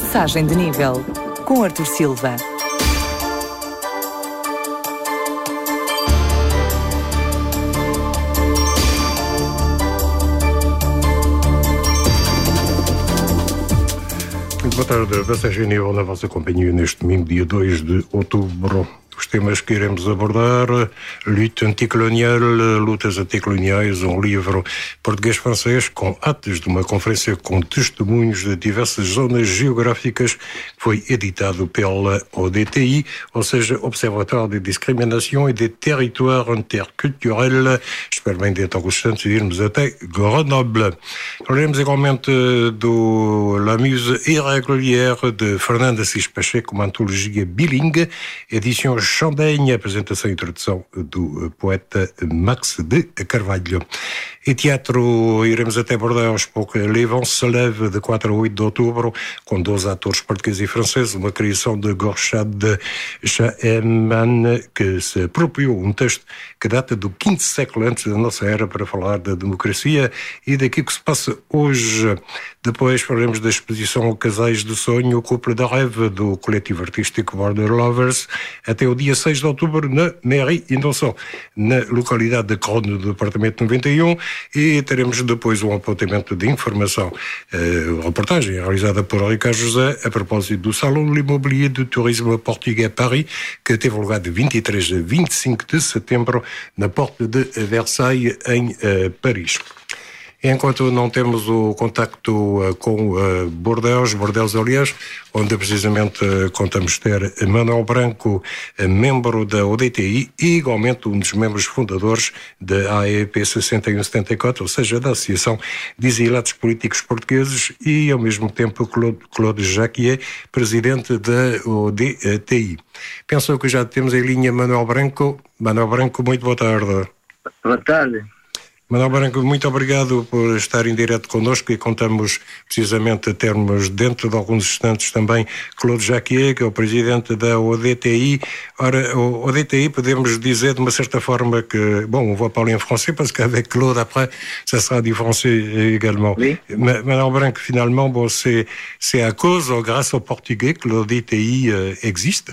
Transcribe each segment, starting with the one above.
Passagem de nível, com Arthur Silva. Muito boa tarde, Passagem de nível na vossa companhia neste domingo, dia 2 de outubro. Os temas que iremos abordar: luta anticolonial, lutas anticoloniais, um livro português-francês com atos de uma conferência com testemunhos de diversas zonas geográficas, que foi editado pela ODTI, ou seja, Observatoire de Discrimination et des Territoires Interculturels. Espero bem, dentro de alguns instantes, irmos até Grenoble. Falaremos igualmente do La Muse irrégulière de Fernando Assis Pacheco, uma antologia bilingue, edição Chandaigne, apresentação e introdução do poeta Max de Carvalho. E teatro, iremos até Bordeaux, porque Les Vents se lèvent de 4 a 8 de outubro, com 12 atores portugueses e franceses, uma criação de Gorchad Chaeman, que se apropriou um texto que data do 5º século antes da nossa era para falar da democracia e daquilo que se passa hoje. Depois falaremos da exposição Casais do Sonho, o Couple de Rêve, do coletivo artístico Border Lovers, até o dia 6 de outubro na Mairie Innocent, na localidade de Crone, do departamento 91, e teremos depois um apontamento de informação, reportagem realizada por Ricardo José a propósito do Salão de l'Immobilier do Turisme Portugais a Paris, que teve lugar de 23 a 25 de setembro na Porte de Versailles, em Paris. Enquanto não temos o contacto com Bordeaux, aliás, onde precisamente contamos ter Manuel Branco, membro da ODTI e igualmente um dos membros fundadores da AEP 6174, ou seja, da Associação de Exilados Políticos Portugueses, e ao mesmo tempo Claude Jacquier, presidente da ODTI. Penso que já temos em linha Manuel Branco. Manuel Branco, muito boa tarde. Boa tarde. Manuel Branco, muito obrigado por estar em direto connosco, e contamos precisamente a termos dentro de alguns instantes também Claude Jacquier, que é o presidente da ODTI. Ora, o ODTI, podemos dizer de uma certa forma que, bon, on va parler en français parce qu'avec Claude après, ça sera du français également. Oui. Manuel Branco, finalement, bon, c'est à cause, grâce au portugais, que l'ODTI existe.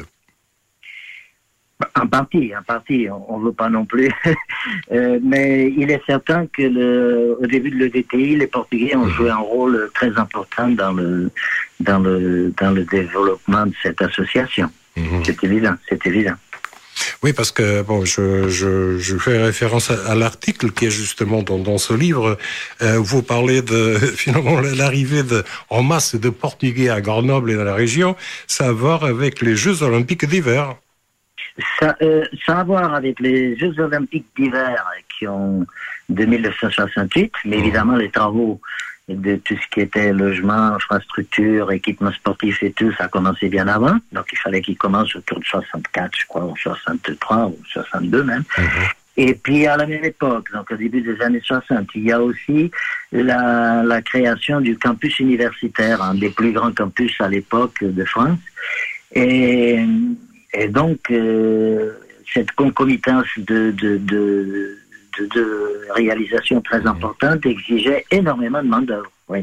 En partie, on ne veut pas non plus. Mais il est certain que au début de l'EDTI, les Portugais ont joué un rôle très important dans le développement de cette association. C'est évident. Oui, parce que bon, je fais référence à l'article qui est justement dans ce livre. Vous parlez de finalement l'arrivée en masse de Portugais à Grenoble et dans la région. Ça a à voir avec les Jeux Olympiques d'hiver. Ça a à voir avec les Jeux Olympiques d'hiver de 1968, mais évidemment les travaux de tout ce qui était logement, infrastructure, équipement sportif et tout, ça a commencé bien avant. Donc il fallait qu'il commence autour de 64, je crois, ou 63, ou 62 même. Et puis à la même époque, donc au début des années 60, il y a aussi la création du campus universitaire, un des plus grands campus à l'époque de France. Et donc, cette concomitance de réalisations très importantes exigeait énormément de main-d'œuvre. Oui.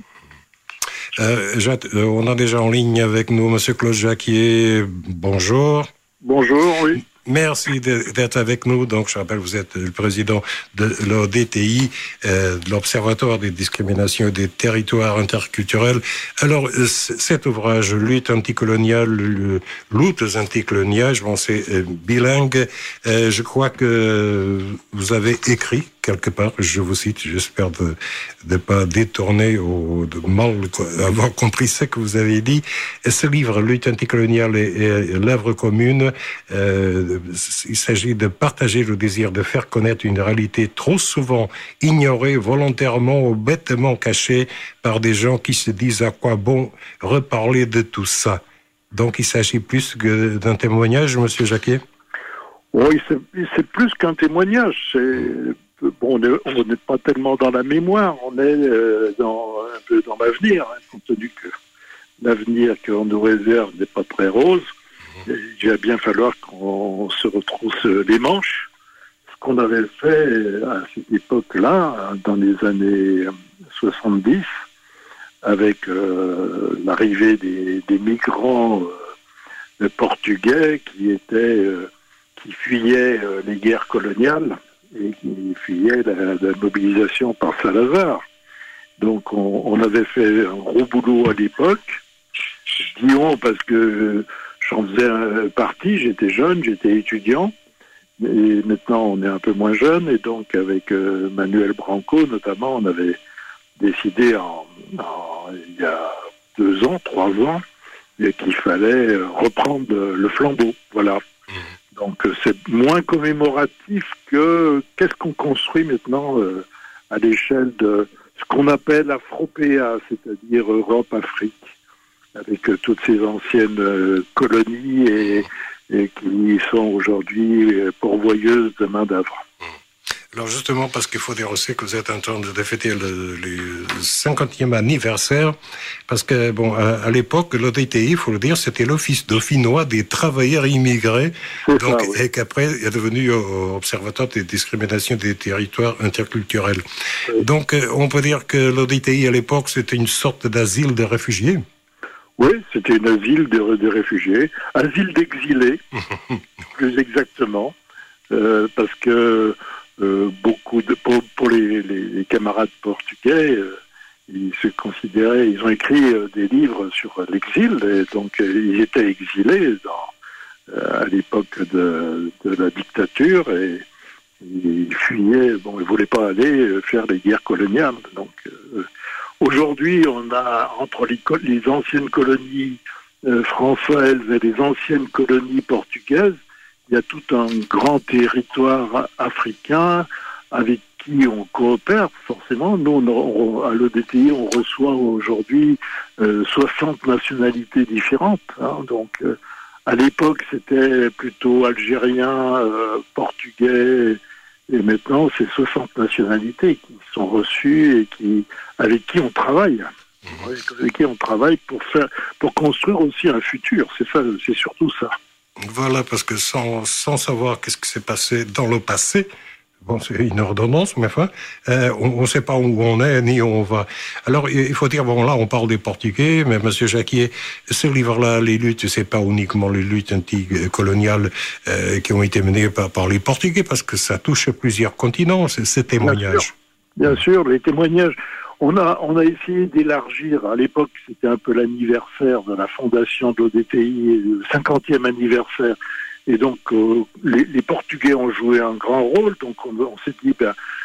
On a déjà en ligne avec nous M. Claude Jacquier. Bonjour. Bonjour, oui. Merci d'être avec nous. Donc, je rappelle, vous êtes le président de l'ODTI, de l'Observatoire des discriminations et des territoires interculturels. Alors, cet ouvrage, Lutte anticoloniale, luttes anticoloniales, bon, c'est bilingue. Je crois que vous avez écrit quelque part, je vous cite, j'espère de ne pas détourner ou de mal avoir compris ce que vous avez dit. Ce livre, Lutte anticoloniale et l'œuvre commune, il s'agit de partager le désir de faire connaître une réalité trop souvent ignorée, volontairement ou bêtement cachée par des gens qui se disent à quoi bon reparler de tout ça. Donc il s'agit plus que d'un témoignage, Monsieur Jacquier? Oui, c'est plus qu'un témoignage. Bon, on n'est pas tellement dans la mémoire, on est un peu dans l'avenir, hein, compte tenu que l'avenir qu'on nous réserve n'est pas très rose. Il va bien falloir qu'on se retrousse les manches. Ce qu'on avait fait à cette époque-là, dans les années 70, avec l'arrivée des migrants portugais qui fuyaient les guerres coloniales et qui fuyaient la mobilisation par Salazar. Donc on avait fait un gros boulot à l'époque. Je dis on parce que j'en faisais partie, j'étais jeune, j'étais étudiant. Et maintenant, on est un peu moins jeune, et donc avec Manuel Branco, notamment, on avait décidé il y a 2 ans, 3 ans, qu'il fallait reprendre le flambeau. Voilà. Donc c'est moins commémoratif que qu'est-ce qu'on construit maintenant à l'échelle de ce qu'on appelle Afropéa, c'est-à-dire Europe-Afrique, avec toutes ces anciennes colonies et qui sont aujourd'hui pourvoyeuses de main-d'œuvre. Alors justement, parce qu'il faut dire aussi que vous êtes en train de fêter le 50e anniversaire, parce que à l'époque, l'ODTI, il faut le dire, c'était l'Office dauphinois des travailleurs immigrés, donc, oui. Et qu'après est devenu Observatoire des discriminations des territoires interculturels. Oui. Donc, on peut dire que l'ODTI à l'époque, c'était une sorte d'asile de réfugiés. Oui, c'était un asile de réfugiés, asile d'exilés, plus exactement, parce que beaucoup pour les camarades portugais, ils se considéraient, ils ont écrit des livres sur l'exil, et donc ils étaient exilés à l'époque de la dictature, et ils fuyaient, ils voulaient pas aller faire les guerres coloniales, donc. Aujourd'hui, on a, entre les anciennes colonies françaises et les anciennes colonies portugaises, il y a tout un grand territoire africain avec qui on coopère, forcément. Nous, à l'ODTI, on reçoit aujourd'hui 60 nationalités différentes. Donc, à l'époque, c'était plutôt algérien, portugais, et maintenant, c'est 60 nationalités qui sont reçues et avec qui on travaille. Avec qui on travaille pour construire aussi un futur. C'est ça, c'est surtout ça. Voilà, parce que sans savoir qu'est-ce qui s'est passé dans le passé, c'est une ordonnance, mais enfin, on ne sait pas où on est, ni où on va. Alors, il faut dire, là, on parle des Portugais, mais Monsieur Jacquier, ce livre-là, les luttes, c'est pas uniquement les luttes anticoloniales qui ont été menées par les Portugais, parce que ça touche plusieurs continents, ces témoignages. Bien sûr, les témoignages. On a essayé d'élargir. À l'époque, c'était un peu l'anniversaire de la fondation de l'ODTI, le 50e anniversaire. Et donc, les Portugais ont joué un grand rôle. Donc, on s'est dit,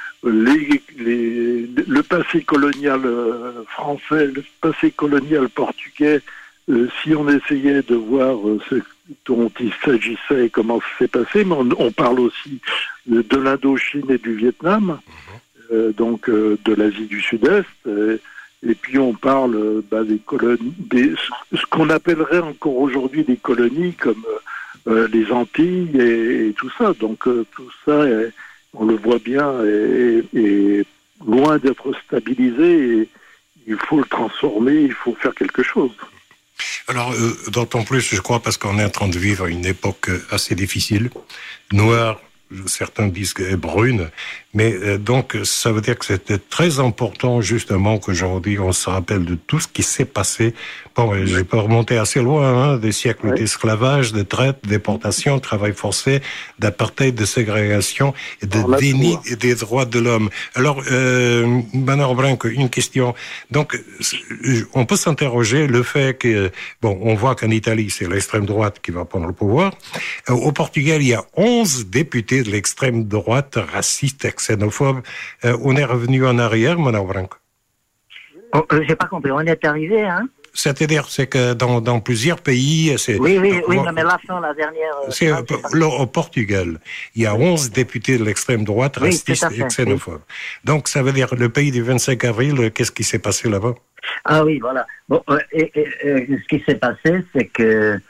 le passé colonial français, le passé colonial portugais, si on essayait de voir ce dont il s'agissait et comment ça s'est passé, mais on parle aussi de l'Indochine et du Vietnam, donc de l'Asie du Sud-Est. Et puis on parle des colonies, ce qu'on appellerait encore aujourd'hui des colonies comme les Antilles et tout ça. Donc tout ça, on le voit bien, est loin d'être stabilisé. Et il faut le transformer, il faut faire quelque chose. Alors, d'autant plus, je crois, parce qu'on est en train de vivre une époque assez difficile, noire, certains disent brune, mais donc ça veut dire que c'était très important justement qu'aujourd'hui on se rappelle de tout ce qui s'est passé. Je peux remonter assez loin, des siècles d'esclavage, de traite, de déportation, travail forcé, d'apartheid, de ségrégation et de déni des droits de l'homme. Alors, Manuel Branco, une question. Donc, on peut s'interroger le fait que, on voit qu'en Italie, c'est l'extrême droite qui va prendre le pouvoir. Au Portugal, il y a 11 députés de l'extrême droite, racistes, xénophobes. On est revenu en arrière, Manuel Branco? J'ai pas compris. On est arrivé, C'est-à-dire, c'est que dans plusieurs pays... Oui, non, mais la dernière... Au Portugal, il y a 11 députés de l'extrême droite, racistes et xénophobes. Donc, ça veut dire, le pays du 25 avril, qu'est-ce qui s'est passé là-bas? Ah oui, voilà. Bon, ce qui s'est passé, c'est que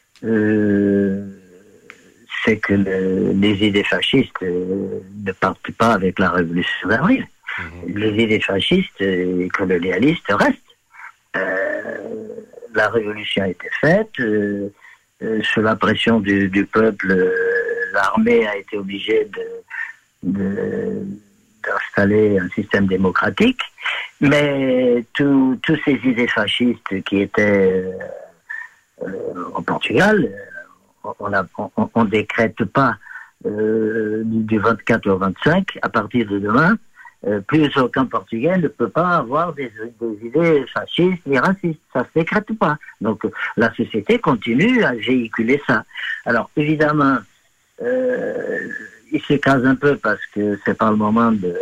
les idées fascistes ne partent pas avec la révolution d'avril. Les idées fascistes et colonialistes restent. La révolution a été faite, sous la pression du peuple, l'armée a été obligée d'installer un système démocratique, Mais tous ces idées fascistes qui étaient au Portugal, on décrète pas du 24 au 25, à partir de demain, plus aucun Portugais ne peut pas avoir des idées fascistes ni racistes. Ça ne se décrète pas. Donc la société continue à véhiculer ça. Alors évidemment, il s'écrase un peu parce que c'est pas le moment de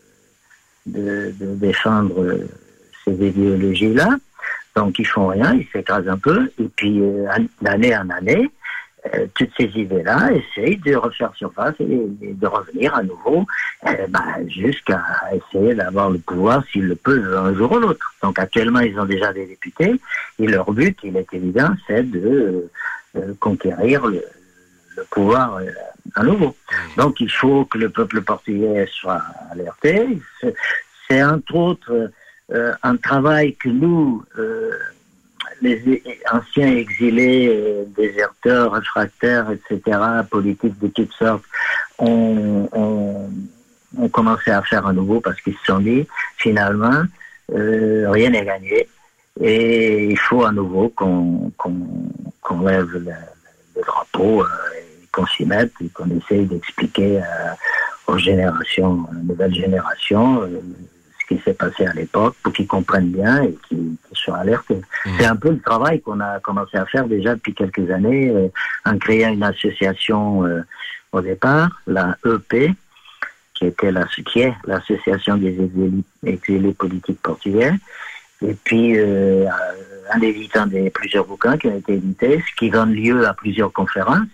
défendre ces idéologies-là. Donc ils font rien, ils s'écrasent un peu. Et puis d'année en année, toutes ces idées-là essayent de refaire surface et de revenir à nouveau jusqu'à essayer d'avoir le pouvoir s'ils le peuvent un jour ou l'autre. Donc actuellement, ils ont déjà des députés et leur but, il est évident, c'est de conquérir le pouvoir à nouveau. Donc il faut que le peuple portugais soit alerté. C'est entre autres un travail que nous... les anciens exilés, déserteurs, réfractaires, etc., politiques de toutes sortes, ont commencé à faire à nouveau parce qu'ils se sont dit, finalement, rien n'est gagné. Et il faut à nouveau qu'on lève le drapeau, qu'on s'y mette et qu'on essaye d'expliquer aux générations, nouvelles générations, ce qui s'est passé à l'époque pour qu'ils comprennent bien et qu'ils soient alertés. C'est un peu le travail qu'on a commencé à faire déjà depuis quelques années en créant une association au départ, la EP, qui est l'association des exilés politiques portugais, et puis en éditant plusieurs bouquins qui ont été édités, ce qui donne lieu à plusieurs conférences.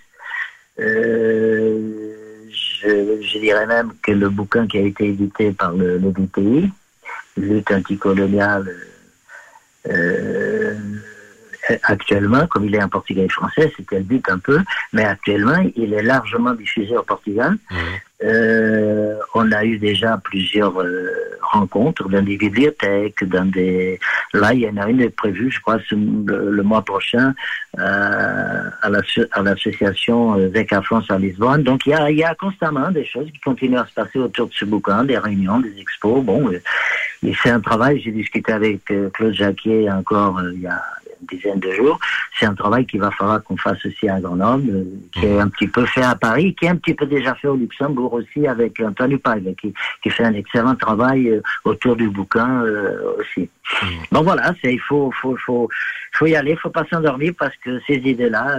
Je dirais même que le bouquin qui a été édité par le BTI, Lutte anticoloniale, actuellement, comme il est en portugais et français, c'était le but un peu, mais actuellement, il est largement diffusé au Portugal. On a eu déjà plusieurs rencontres dans des bibliothèques, là, il y en a une prévue, je crois, le mois prochain, à l'association VECA France à Lisbonne. Donc, il y a constamment des choses qui continuent à se passer autour de ce bouquin, des réunions, des expos. Bon, et c'est un travail, j'ai discuté avec Claude Jacquier encore il y a une dizaine de jours. C'est un travail qu'il va falloir qu'on fasse aussi à Grenoble, qui est un petit peu fait à Paris, qui est un petit peu déjà fait au Luxembourg aussi avec Anthony Pag, qui fait un excellent travail autour du bouquin aussi. Donc voilà, il faut y aller, il faut pas s'endormir parce que ces idées-là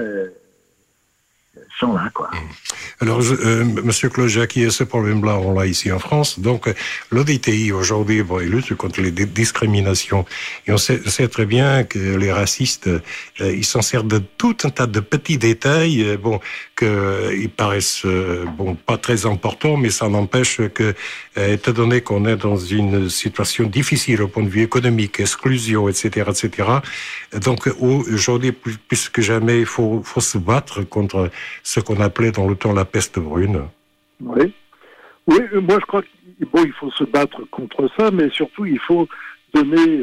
sont là, quoi. Alors, Monsieur Claude Jacquier, ce problème-là, on l'a ici en France. Donc, l'ODTI, aujourd'hui, il lutte contre les discriminations. Et on sait très bien que les racistes, ils s'en servent de tout un tas de petits détails, qu'ils paraissent, pas très importants, mais ça n'empêche que, étant donné qu'on est dans une situation difficile au point de vue économique, exclusion, etc., donc, aujourd'hui, plus que jamais, il faut se battre contre ce qu'on appelait dans le temps la peste brune. Oui, moi je crois qu'il faut se battre contre ça, mais surtout il faut donner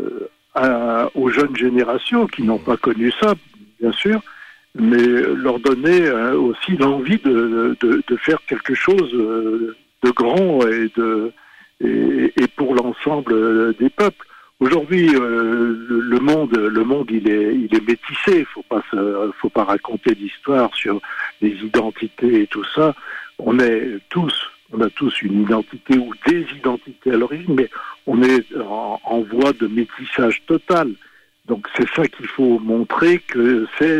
aux jeunes générations qui n'ont pas connu ça, bien sûr, mais leur donner aussi l'envie de faire quelque chose de grand et pour l'ensemble des peuples. Aujourd'hui, le monde, il est métissé. Faut pas raconter d'histoire sur les identités et tout ça. On a tous une identité ou des identités à l'origine, mais on est en voie de métissage total. Donc c'est ça qu'il faut montrer que c'est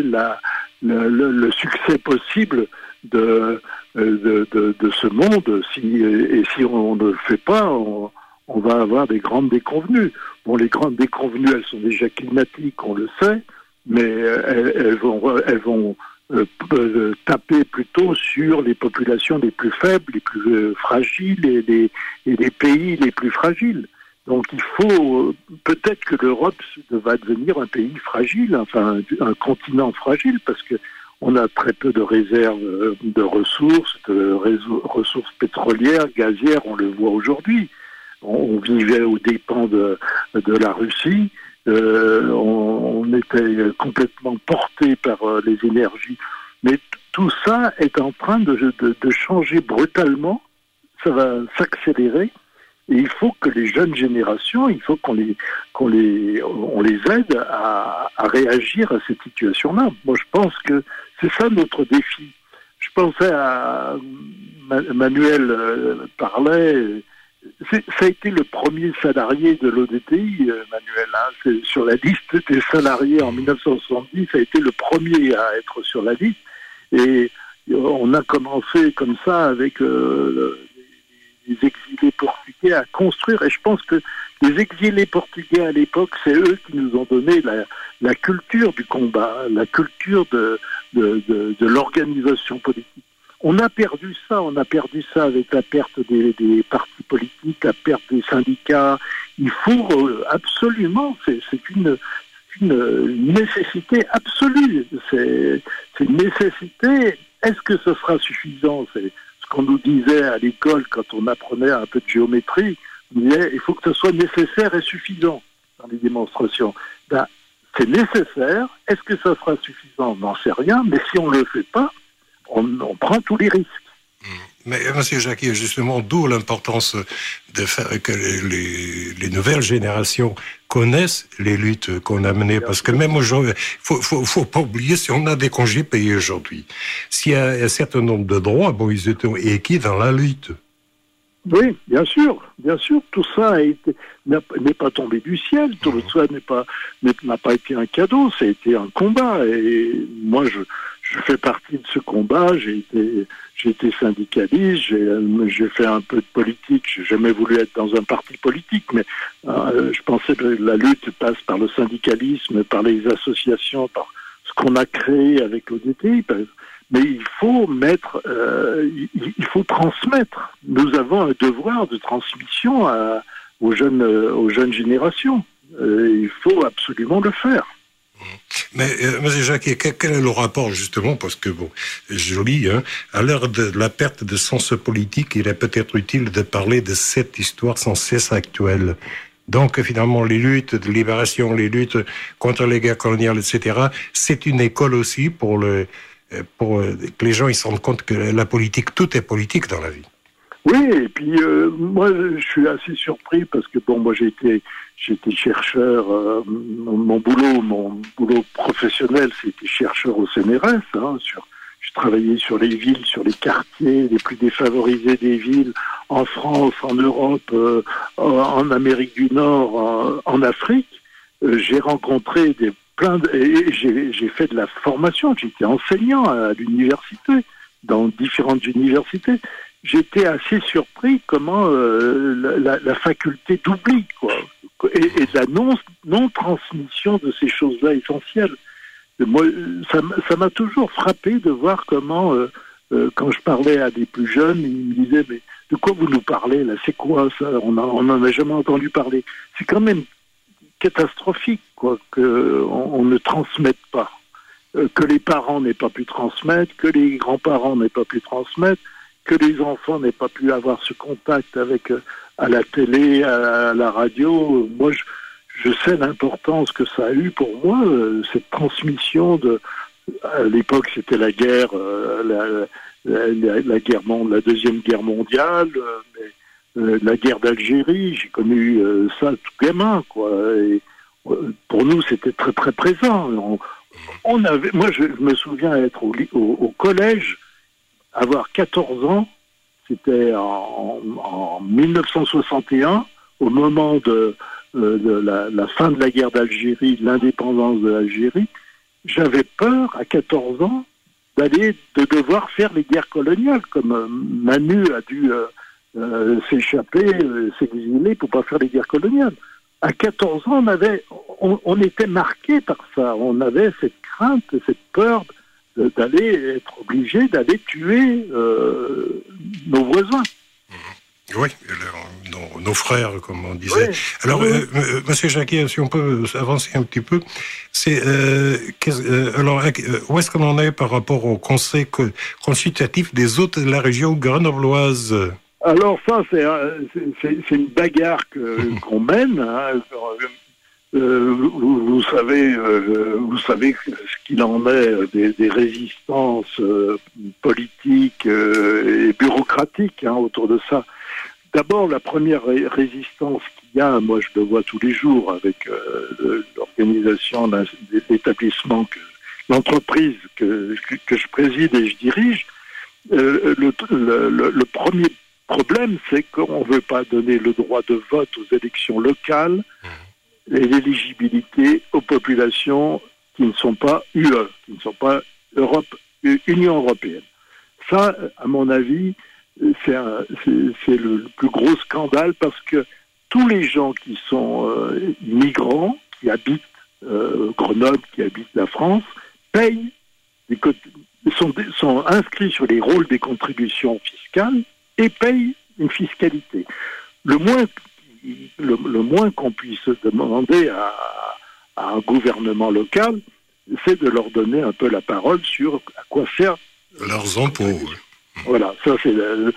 le succès possible de ce monde. Si on ne le fait pas, on va avoir des grandes déconvenues. Bon, les grandes déconvenues, elles sont déjà climatiques, on le sait, mais elles vont taper plutôt sur les populations les plus faibles, les plus fragiles et les pays les plus fragiles. Donc il faut peut-être que l'Europe va devenir un pays fragile, enfin un continent fragile, parce que on a très peu de réserves de ressources pétrolières, gazières, on le voit aujourd'hui. On vivait aux dépens de la Russie, on était complètement porté par les énergies. Mais tout ça est en train de changer brutalement, ça va s'accélérer, Et il faut que les jeunes générations, il faut qu'on les aide à réagir à cette situation-là. Moi, je pense que c'est ça notre défi. Je pensais à Manuel parlait. Ça a été le premier salarié de l'ODTI, Manuel. C'est sur la liste des salariés en 1970, ça a été le premier à être sur la liste. Et on a commencé comme ça avec les exilés portugais à construire. Et je pense que les exilés portugais à l'époque, c'est eux qui nous ont donné la culture du combat, la culture de l'organisation politique. On a perdu ça avec la perte des partis politiques, la perte des syndicats. Il faut absolument, c'est une nécessité absolue. C'est une nécessité. Est-ce que ce sera suffisant? C'est ce qu'on nous disait à l'école quand on apprenait un peu de géométrie. On disait il faut que ce soit nécessaire et suffisant dans les démonstrations. C'est nécessaire. Est-ce que ça sera suffisant? On n'en sait rien. Mais si on ne le fait pas, on prend tous les risques. Mais M. Jacquier, justement, d'où l'importance de faire que les nouvelles générations connaissent les luttes qu'on a menées. Parce que même aujourd'hui, faut pas oublier, si on a des congés payés aujourd'hui, s'il y a un certain nombre de droits, ils étaient acquis dans la lutte. Oui, bien sûr, tout ça n'est pas tombé du ciel, tout ça n'a pas été un cadeau, ça a été un combat. Et moi, je fais partie de ce combat. J'ai été syndicaliste, j'ai fait un peu de politique. J'ai jamais voulu être dans un parti politique, mais je pensais que la lutte passe par le syndicalisme, par les associations, par ce qu'on a créé avec l'ODTI. Mais il faut il faut transmettre. Nous avons un devoir de transmission aux jeunes générations. Il faut absolument le faire. Mais, M. Jacquier, quel est le rapport, justement, parce que, je lis, à l'heure de la perte de sens politique, il est peut-être utile de parler de cette histoire sans cesse actuelle. Donc, finalement, les luttes de libération, les luttes contre les guerres coloniales, etc., c'est une école aussi pour que les gens ils se rendent compte que la politique, tout est politique dans la vie. Oui, et puis moi je suis assez surpris parce que moi j'ai été chercheur, mon boulot professionnel c'était chercheur au CNRS, je travaillais sur les villes, sur les quartiers les plus défavorisés des villes, en France, en Europe, en Amérique du Nord, en Afrique. J'ai rencontré et j'ai fait de la formation, j'étais enseignant à l'université, dans différentes universités. J'étais assez surpris comment la faculté d'oubli, et de la non-transmission de ces choses-là essentielles. Moi, ça m'a toujours frappé de voir comment, quand je parlais à des plus jeunes, ils me disaient « mais de quoi vous nous parlez là? C'est quoi ça? On n'en a jamais entendu parler. » C'est quand même catastrophique, qu'on ne transmette pas, que les parents n'aient pas pu transmettre, que les grands-parents n'aient pas pu transmettre, que les enfants n'aient pas pu avoir ce contact avec à la télé, à la radio. Moi, je sais l'importance que ça a eu pour moi, cette transmission à l'époque, c'était la guerre, la Deuxième Guerre mondiale, la guerre d'Algérie, j'ai connu ça tout gamin, Et pour nous, c'était très très présent. Moi, je me souviens être au collège, avoir 14 ans, c'était en 1961, au moment de la fin de la guerre d'Algérie, de l'indépendance de l'Algérie. J'avais peur, à 14 ans, de devoir faire les guerres coloniales, comme Manu a dû s'échapper, s'exiler pour pas faire les guerres coloniales. À 14 ans, on était marqué par ça. On avait cette crainte, cette peur d'aller être obligé d'aller tuer nos voisins. Oui, nos frères, comme on disait. Oui, alors, Monsieur Jacquier, si on peut avancer un petit peu, alors, où est-ce qu'on en est par rapport au conseil consultatif des autres de la région grenobloise? Alors ça, c'est une bagarre qu'on mène. Vous savez ce qu'il en est des résistances politiques et bureaucratiques autour de ça. d'abord, la première résistance qu'il y a, moi je le vois tous les jours avec l'organisation de l'établissement, l'entreprise que je préside et je dirige, le premier problème, c'est qu'on ne veut pas donner le droit de vote aux élections locales et l'éligibilité aux populations qui ne sont pas UE, qui ne sont pas Union européenne. Ça, à mon avis, c'est le plus gros scandale parce que tous les gens qui sont migrants, qui habitent Grenoble, qui habitent la France, payent, sont inscrits sur les rôles des contributions fiscales et payent une fiscalité. Le moins qu'on puisse demander à un gouvernement local, c'est de leur donner un peu la parole sur à quoi servent leurs impôts. Voilà, ça c'est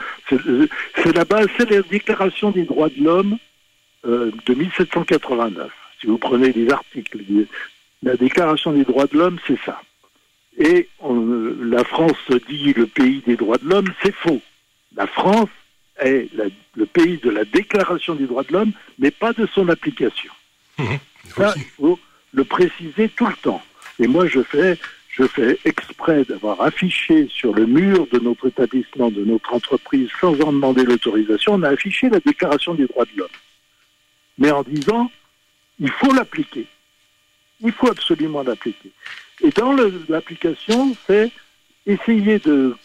la base, c'est la Déclaration des droits de l'homme de 1789. Si vous prenez les articles, la Déclaration des droits de l'homme, c'est ça. Et la France se dit le pays des droits de l'homme, c'est faux. La France est le pays de la Déclaration des droits de l'homme, mais pas de son application. Ça, il faut le préciser tout le temps. Et moi, je fais exprès d'avoir affiché sur le mur de notre établissement, de notre entreprise, sans en demander l'autorisation, on a affiché la Déclaration des droits de l'homme. Mais en disant, il faut l'appliquer. Il faut absolument l'appliquer. Et dans l'application, c'est essayer de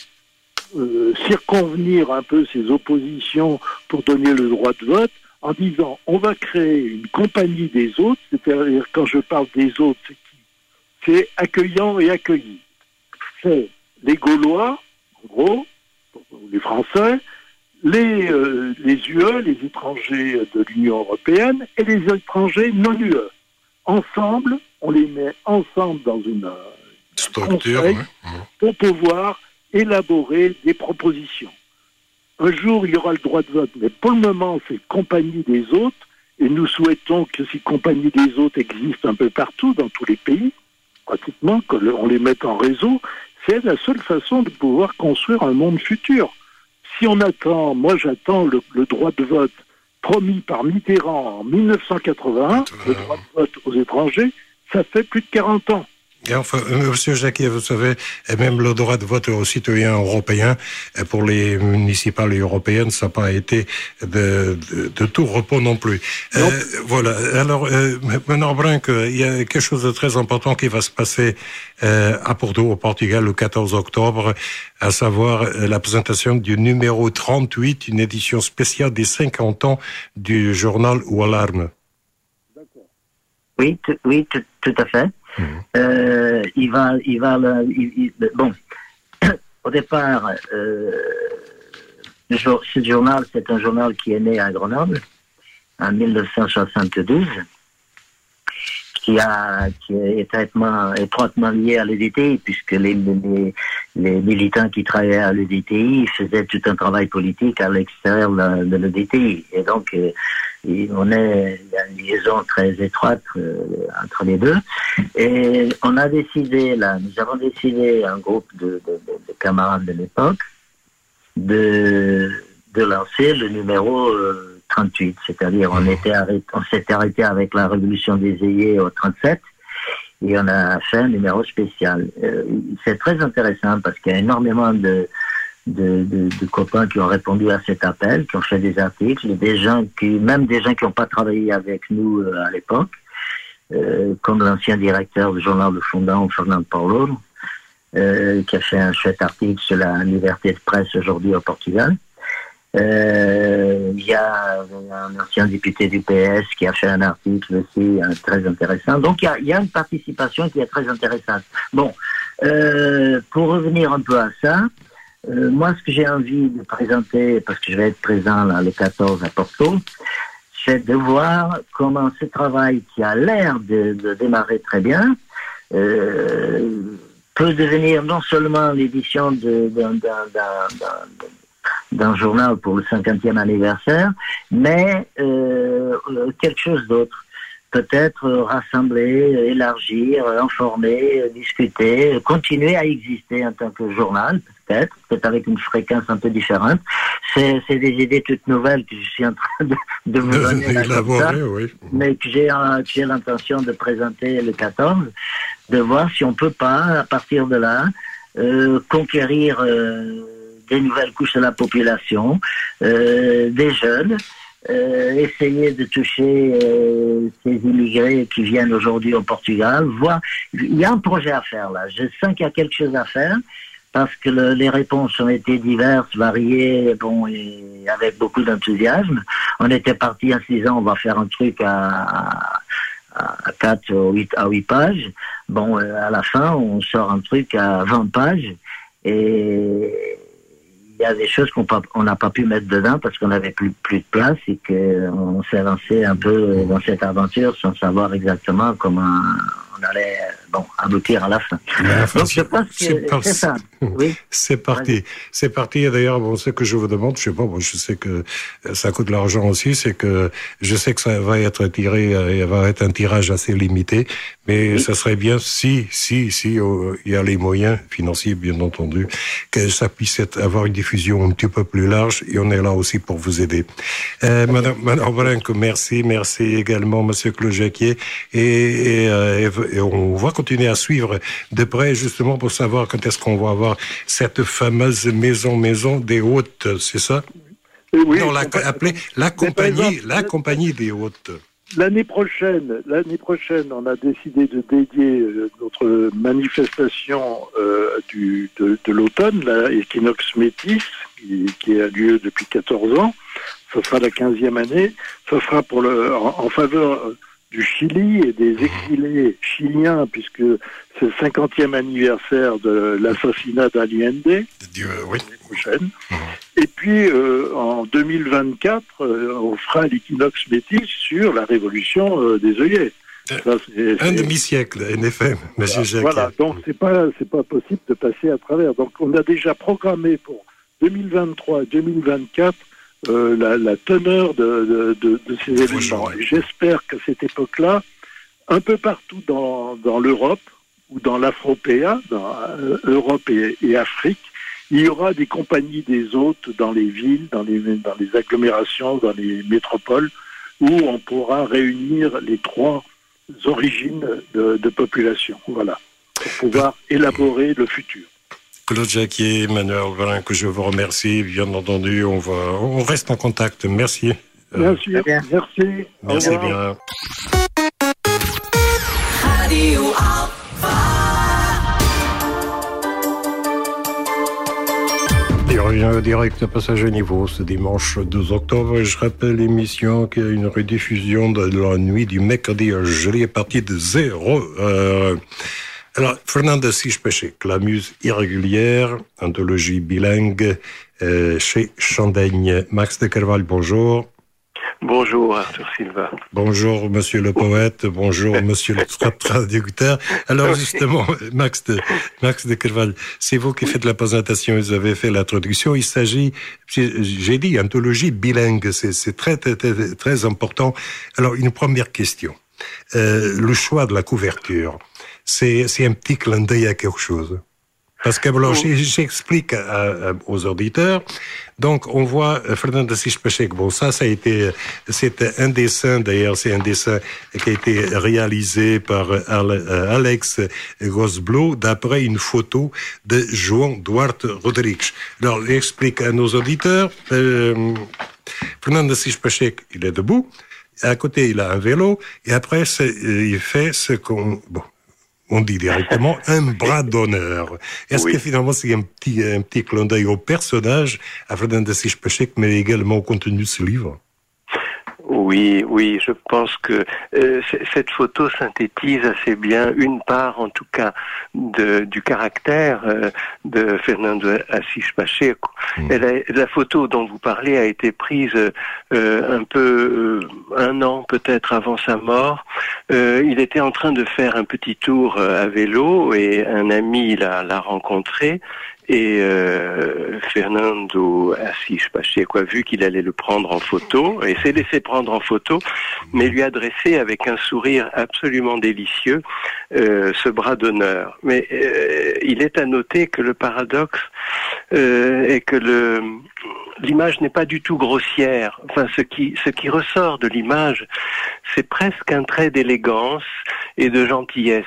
circonvenir un peu ces oppositions pour donner le droit de vote en disant, on va créer une compagnie des autres, c'est-à-dire quand je parle des autres, c'est qui ? C'est accueillant et accueilli. C'est les Gaulois, en gros, les Français, les UE, les étrangers de l'Union européenne, et les étrangers non UE. Ensemble, on les met ensemble dans une structure pour pouvoir élaborer des propositions. Un jour, il y aura le droit de vote, mais pour le moment, c'est compagnie des autres, et nous souhaitons que ces compagnies des autres existent un peu partout, dans tous les pays, pratiquement, qu'on les mette en réseau. C'est la seule façon de pouvoir construire un monde futur. Si on attend, moi j'attends le droit de vote promis par Mitterrand en 1981, le droit de vote aux étrangers, ça fait plus de 40 ans. Et enfin, Monsieur Jacquier, vous savez, et même le droit de vote aux citoyens européens, pour les municipales et européennes, ça n'a pas été de tout repos non plus. Voilà. Alors, maintenant, Branque, il y a quelque chose de très important qui va se passer à Porto, au Portugal, le 14 octobre, à savoir la présentation du numéro 38, une édition spéciale des 50 ans du journal O Alarme. D'accord. Oui, tout à fait. Bon, au départ, ce journal, c'est un journal qui est né à Grenoble en 1972, qui est étroitement lié à l'EDTI, puisque les militants qui travaillaient à l'EDTI faisaient tout un travail politique à l'extérieur de l'EDTI. Et donc, il y a une liaison très étroite entre les deux. Et nous avons décidé, un groupe de camarades de l'époque, de lancer le numéro 38, c'est-à-dire on s'était arrêté avec la révolution des Ailiers au 37 et on a fait un numéro spécial. C'est très intéressant parce qu'il y a énormément de copains qui ont répondu à cet appel, qui ont fait des articles, même des gens qui n'ont pas travaillé avec nous à l'époque, comme l'ancien directeur du journal de Fundão, Fernando Paulo, qui a fait un chouette article sur la liberté de presse aujourd'hui au Portugal. Il y a un ancien député du PS qui a fait un article aussi très intéressant. Donc il y a une participation qui est très intéressante. Bon, pour revenir un peu à ça, moi ce que j'ai envie de présenter, parce que je vais être présent là, le 14 à Porto, c'est de voir comment ce travail qui a l'air de démarrer très bien peut devenir non seulement l'édition d'un journal pour le 50e anniversaire, mais quelque chose d'autre. peut-être rassembler, élargir, informer, discuter, continuer à exister en tant que journal, peut-être avec une fréquence un peu différente. C'est des idées toutes nouvelles que je suis en train de me donner là comme ça, oui. mais que j'ai l'intention de présenter le 14, de voir si on peut pas, à partir de là, conquérir des nouvelles couches de la population, des jeunes, essayer de toucher ces immigrés qui viennent aujourd'hui au Portugal. Il y a un projet à faire là. Je sens qu'il y a quelque chose à faire parce que les réponses ont été diverses, variées, et avec beaucoup d'enthousiasme. On était parti en 6 ans, on va faire un truc à 4 ou 8 pages. À la fin, on sort un truc à 20 pages et il y a des choses qu'on n'a pas pu mettre dedans parce qu'on n'avait plus de place et qu'on s'est lancé un peu dans cette aventure sans savoir exactement comment on allait aboutir à la fin. Donc je pense que c'est ça. Oui. C'est parti. C'est parti. Et d'ailleurs, ce que je vous demande, je sais pas, je sais que ça coûte de l'argent aussi, c'est que je sais que ça va être tiré, il va être un tirage assez limité, mais ça serait bien si il y a les moyens financiers, bien entendu, que ça puisse avoir une diffusion un petit peu plus large, et on est là aussi pour vous aider. Madame Branco, merci également, Monsieur Claude Jacquier, et on va continuer à suivre de près, justement, pour savoir quand est-ce qu'on va avoir cette fameuse maison des hôtes, c'est ça? Oui. Non, appelée la compagnie des hôtes. L'année prochaine, on a décidé de dédier notre manifestation de l'automne, la Equinox Métis, qui a lieu depuis 14 ans. Ça sera la 15e année. Ça sera en faveur du Chili et des exilés chiliens, puisque c'est le 50e anniversaire de l'assassinat d'Allende, l'année prochaine. Et puis, en 2024, on fera l'Equinox Métis sur la révolution des œillets. Un demi-siècle, en effet, M. Jacquier. Voilà, donc c'est pas possible de passer à travers. Donc on a déjà programmé pour 2023 et 2024 la teneur de ces événements. Et j'espère qu'à cette époque-là, un peu partout dans l'Europe ou dans l'Afropéa, dans Europe et Afrique, il y aura des compagnies des hôtes dans les villes, dans les agglomérations, dans les métropoles, où on pourra réunir les 3 origines de population. Voilà, pour pouvoir élaborer le futur. Claude Jacquier, Manuel Branco, je vous remercie. Bien entendu, on reste en contact. Merci. Merci. Merci bien. Radio Il revient au direct à Passager Niveau ce dimanche 12 octobre. Je rappelle l'émission qui a une rediffusion de la nuit du mercredi au jeudi à partir de 0h. Alors, Fernando Assis Pacheco, la muse irrégulière, anthologie bilingue chez Chandaigne. Max de Carvalho, bonjour. Bonjour Arthur Silva. Bonjour Monsieur le poète, bonjour Monsieur le traducteur. Alors justement, Max de Carvalho, c'est vous qui faites la présentation, vous avez fait la traduction. Il s'agit, j'ai dit, anthologie bilingue, c'est très, très, très, très important. Alors une première question, le choix de la couverture, c'est un petit clin d'œil à quelque chose. Parce que j'explique aux auditeurs. Donc on voit Fernando Assis Pacheco. C'était un dessin. D'ailleurs, c'est un dessin qui a été réalisé par Alex Gosblo d'après une photo de João Duarte Rodrigues. Alors, j'explique à nos auditeurs. Fernando Assis Pacheco, il est debout. À côté, il a un vélo. Et après, il fait ce on dit directement un bras d'honneur. Est-ce que finalement c'est un petit clin d'œil au personnage, à Fernando Assis Pacheco, mais également au contenu de ce livre? Oui, je pense que cette photo synthétise assez bien une part, en tout cas, du caractère de Fernando Assis Pacheco. La photo dont vous parlez a été prise un peu 1 an peut-être avant sa mort. Il était en train de faire un petit tour à vélo et un ami l'a rencontré. Et Fernando Assis Pacheco a vu qu'il allait le prendre en photo, et s'est laissé prendre en photo, mais lui a dressé avec un sourire absolument délicieux ce bras d'honneur. Mais il est à noter que le paradoxe est que l'image n'est pas du tout grossière. Enfin, ce qui ressort de l'image, c'est presque un trait d'élégance et de gentillesse.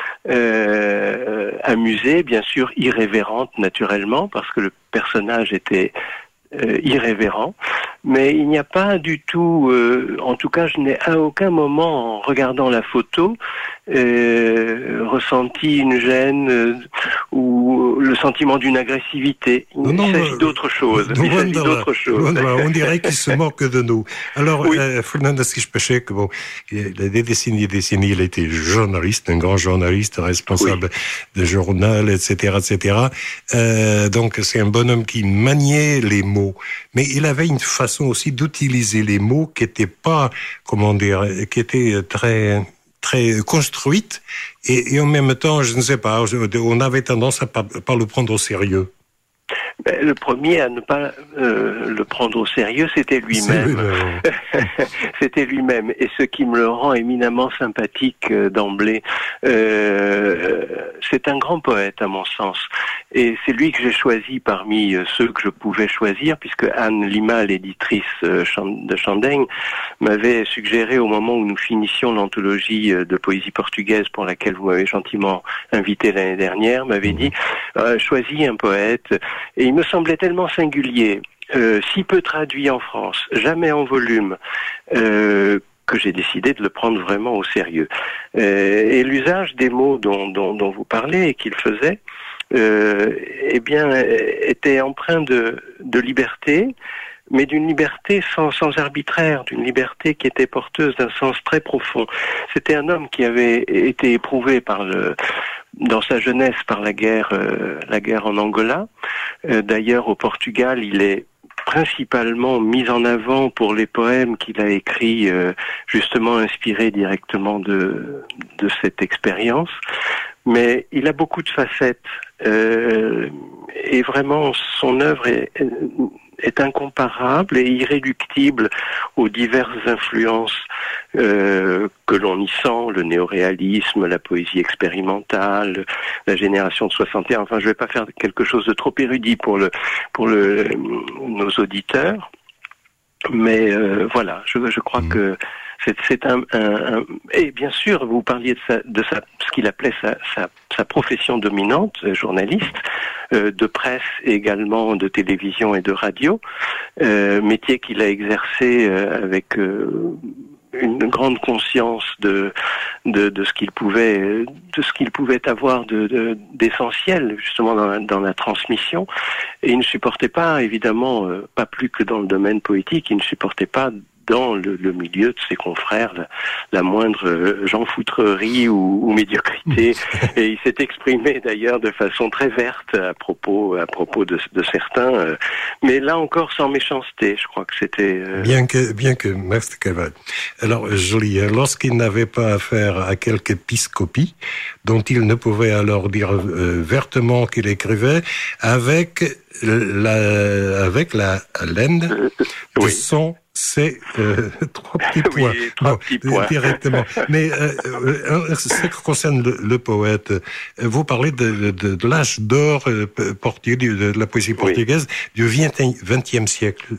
Amusée, bien sûr, irrévérente naturellement, parce que le personnage était irrévérent, mais il n'y a pas du tout, en tout cas je n'ai à aucun moment en regardant la photo ressenti une gêne ou le sentiment d'une agressivité. Il s'agit d'autre chose. On dirait qu'il se moque de nous. Alors, oui. Fernando Assis Pacheco, bon, il a des décennies, il a été journaliste, un grand journaliste, responsable de journal, etc., etc. Donc c'est un bonhomme qui maniait les mots, mais il avait une façon aussi d'utiliser les mots qui était pas, comment dire, qui était très construite et en même temps, je ne sais pas, on avait tendance à pas le prendre au sérieux. Le premier à ne pas le prendre au sérieux, c'était lui-même. C'était lui-même. Et ce qui me le rend éminemment sympathique d'emblée, c'est un grand poète à mon sens. Et c'est lui que j'ai choisi parmi ceux que je pouvais choisir, puisque Anne Lima, l'éditrice de Chandaigne, m'avait suggéré au moment où nous finissions l'anthologie de poésie portugaise pour laquelle vous m'avez gentiment invité l'année dernière, m'avait dit choisis un poète. Et il me semblait tellement singulier, si peu traduit en France, jamais en volume, que j'ai décidé de le prendre vraiment au sérieux. Et l'usage des mots dont vous parlez et qu'il faisait, eh bien, était empreint de liberté, mais d'une liberté sans arbitraire, d'une liberté qui était porteuse d'un sens très profond. C'était un homme qui avait été éprouvé dans sa jeunesse par la guerre en Angola. D'ailleurs, au Portugal, il est principalement mis en avant pour les poèmes qu'il a écrits, justement inspirés directement de cette expérience. Mais il a beaucoup de facettes, et vraiment son œuvre est incomparable et irréductible aux diverses influences que l'on y sent, le néoréalisme, la poésie expérimentale, la génération de 61. Enfin, je ne vais pas faire quelque chose de trop érudit pour nos auditeurs, mais voilà, je crois que c'est un et bien sûr, vous parliez de ce qu'il appelait sa profession dominante, journaliste, de presse et également de télévision et de radio, métier qu'il a exercé avec une grande conscience de ce qu'il pouvait avoir d'essentiel justement dans la transmission, et il ne supportait pas, évidemment, pas plus que dans le domaine poétique, il ne supportait pas dans le milieu de ses confrères la moindre jeanfoutrerie ou médiocrité, et il s'est exprimé d'ailleurs de façon très verte à propos de certains, mais là encore sans méchanceté. Je crois que c'était bien que merci Kevin. Alors je lis, lorsqu'il n'avait pas affaire à quelque piscopie dont il ne pouvait alors dire vertement qu'il écrivait, avec la laine de son c'est trois petits points. Oui, trois petits points. Directement. Mais ce qui concerne le poète, vous parlez de l'âge d'or portugais, de la poésie portugaise du XXe siècle.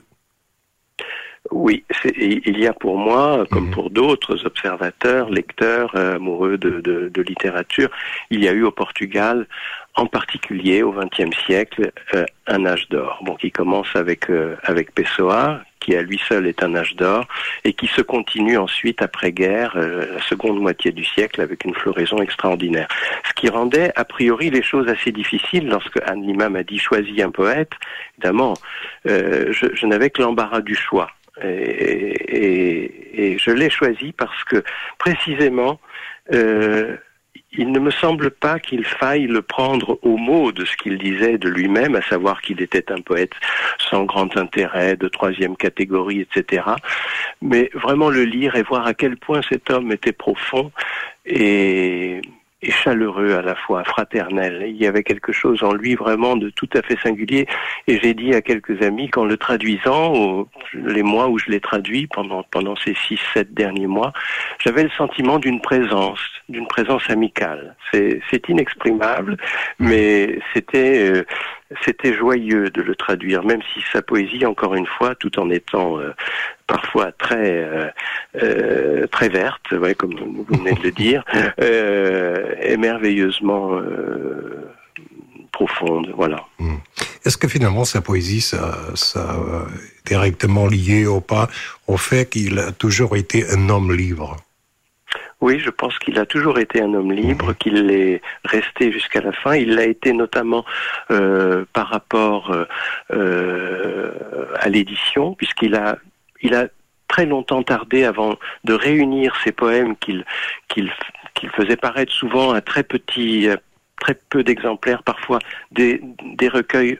Oui, il y a pour moi, comme pour d'autres observateurs, lecteurs, amoureux de littérature, il y a eu au Portugal, en particulier au XXe siècle, un âge d'or. Bon, qui commence avec Pessoa, qui à lui seul est un âge d'or, et qui se continue ensuite après-guerre, la seconde moitié du siècle, avec une floraison extraordinaire. Ce qui rendait a priori les choses assez difficiles lorsque Anne Lima m'a dit « choisis un poète ». Évidemment, je n'avais que l'embarras du choix. Et je l'ai choisi parce que, précisément, il ne me semble pas qu'il faille le prendre au mot de ce qu'il disait de lui-même, à savoir qu'il était un poète sans grand intérêt, de troisième catégorie, etc. Mais vraiment le lire et voir à quel point cet homme était profond et chaleureux à la fois, fraternel. Il y avait quelque chose en lui vraiment de tout à fait singulier. Et j'ai dit à quelques amis qu'en le traduisant, les mois où je l'ai traduit pendant ces 6-7 derniers mois, j'avais le sentiment d'une présence amicale. C'est inexprimable, mais c'était joyeux de le traduire, même si sa poésie, encore une fois, tout en étant parfois très verte, ouais, comme vous venez de le dire, est merveilleusement profonde, voilà. Est-ce que finalement sa poésie, ça directement lié ou pas au fait qu'il a toujours été un homme libre? Oui, je pense qu'il a toujours été un homme libre, qu'il l'est resté jusqu'à la fin. Il l'a été notamment par rapport à l'édition, puisqu'il a très longtemps tardé avant de réunir ces poèmes qu'il faisait paraître souvent à très peu d'exemplaires, parfois des recueils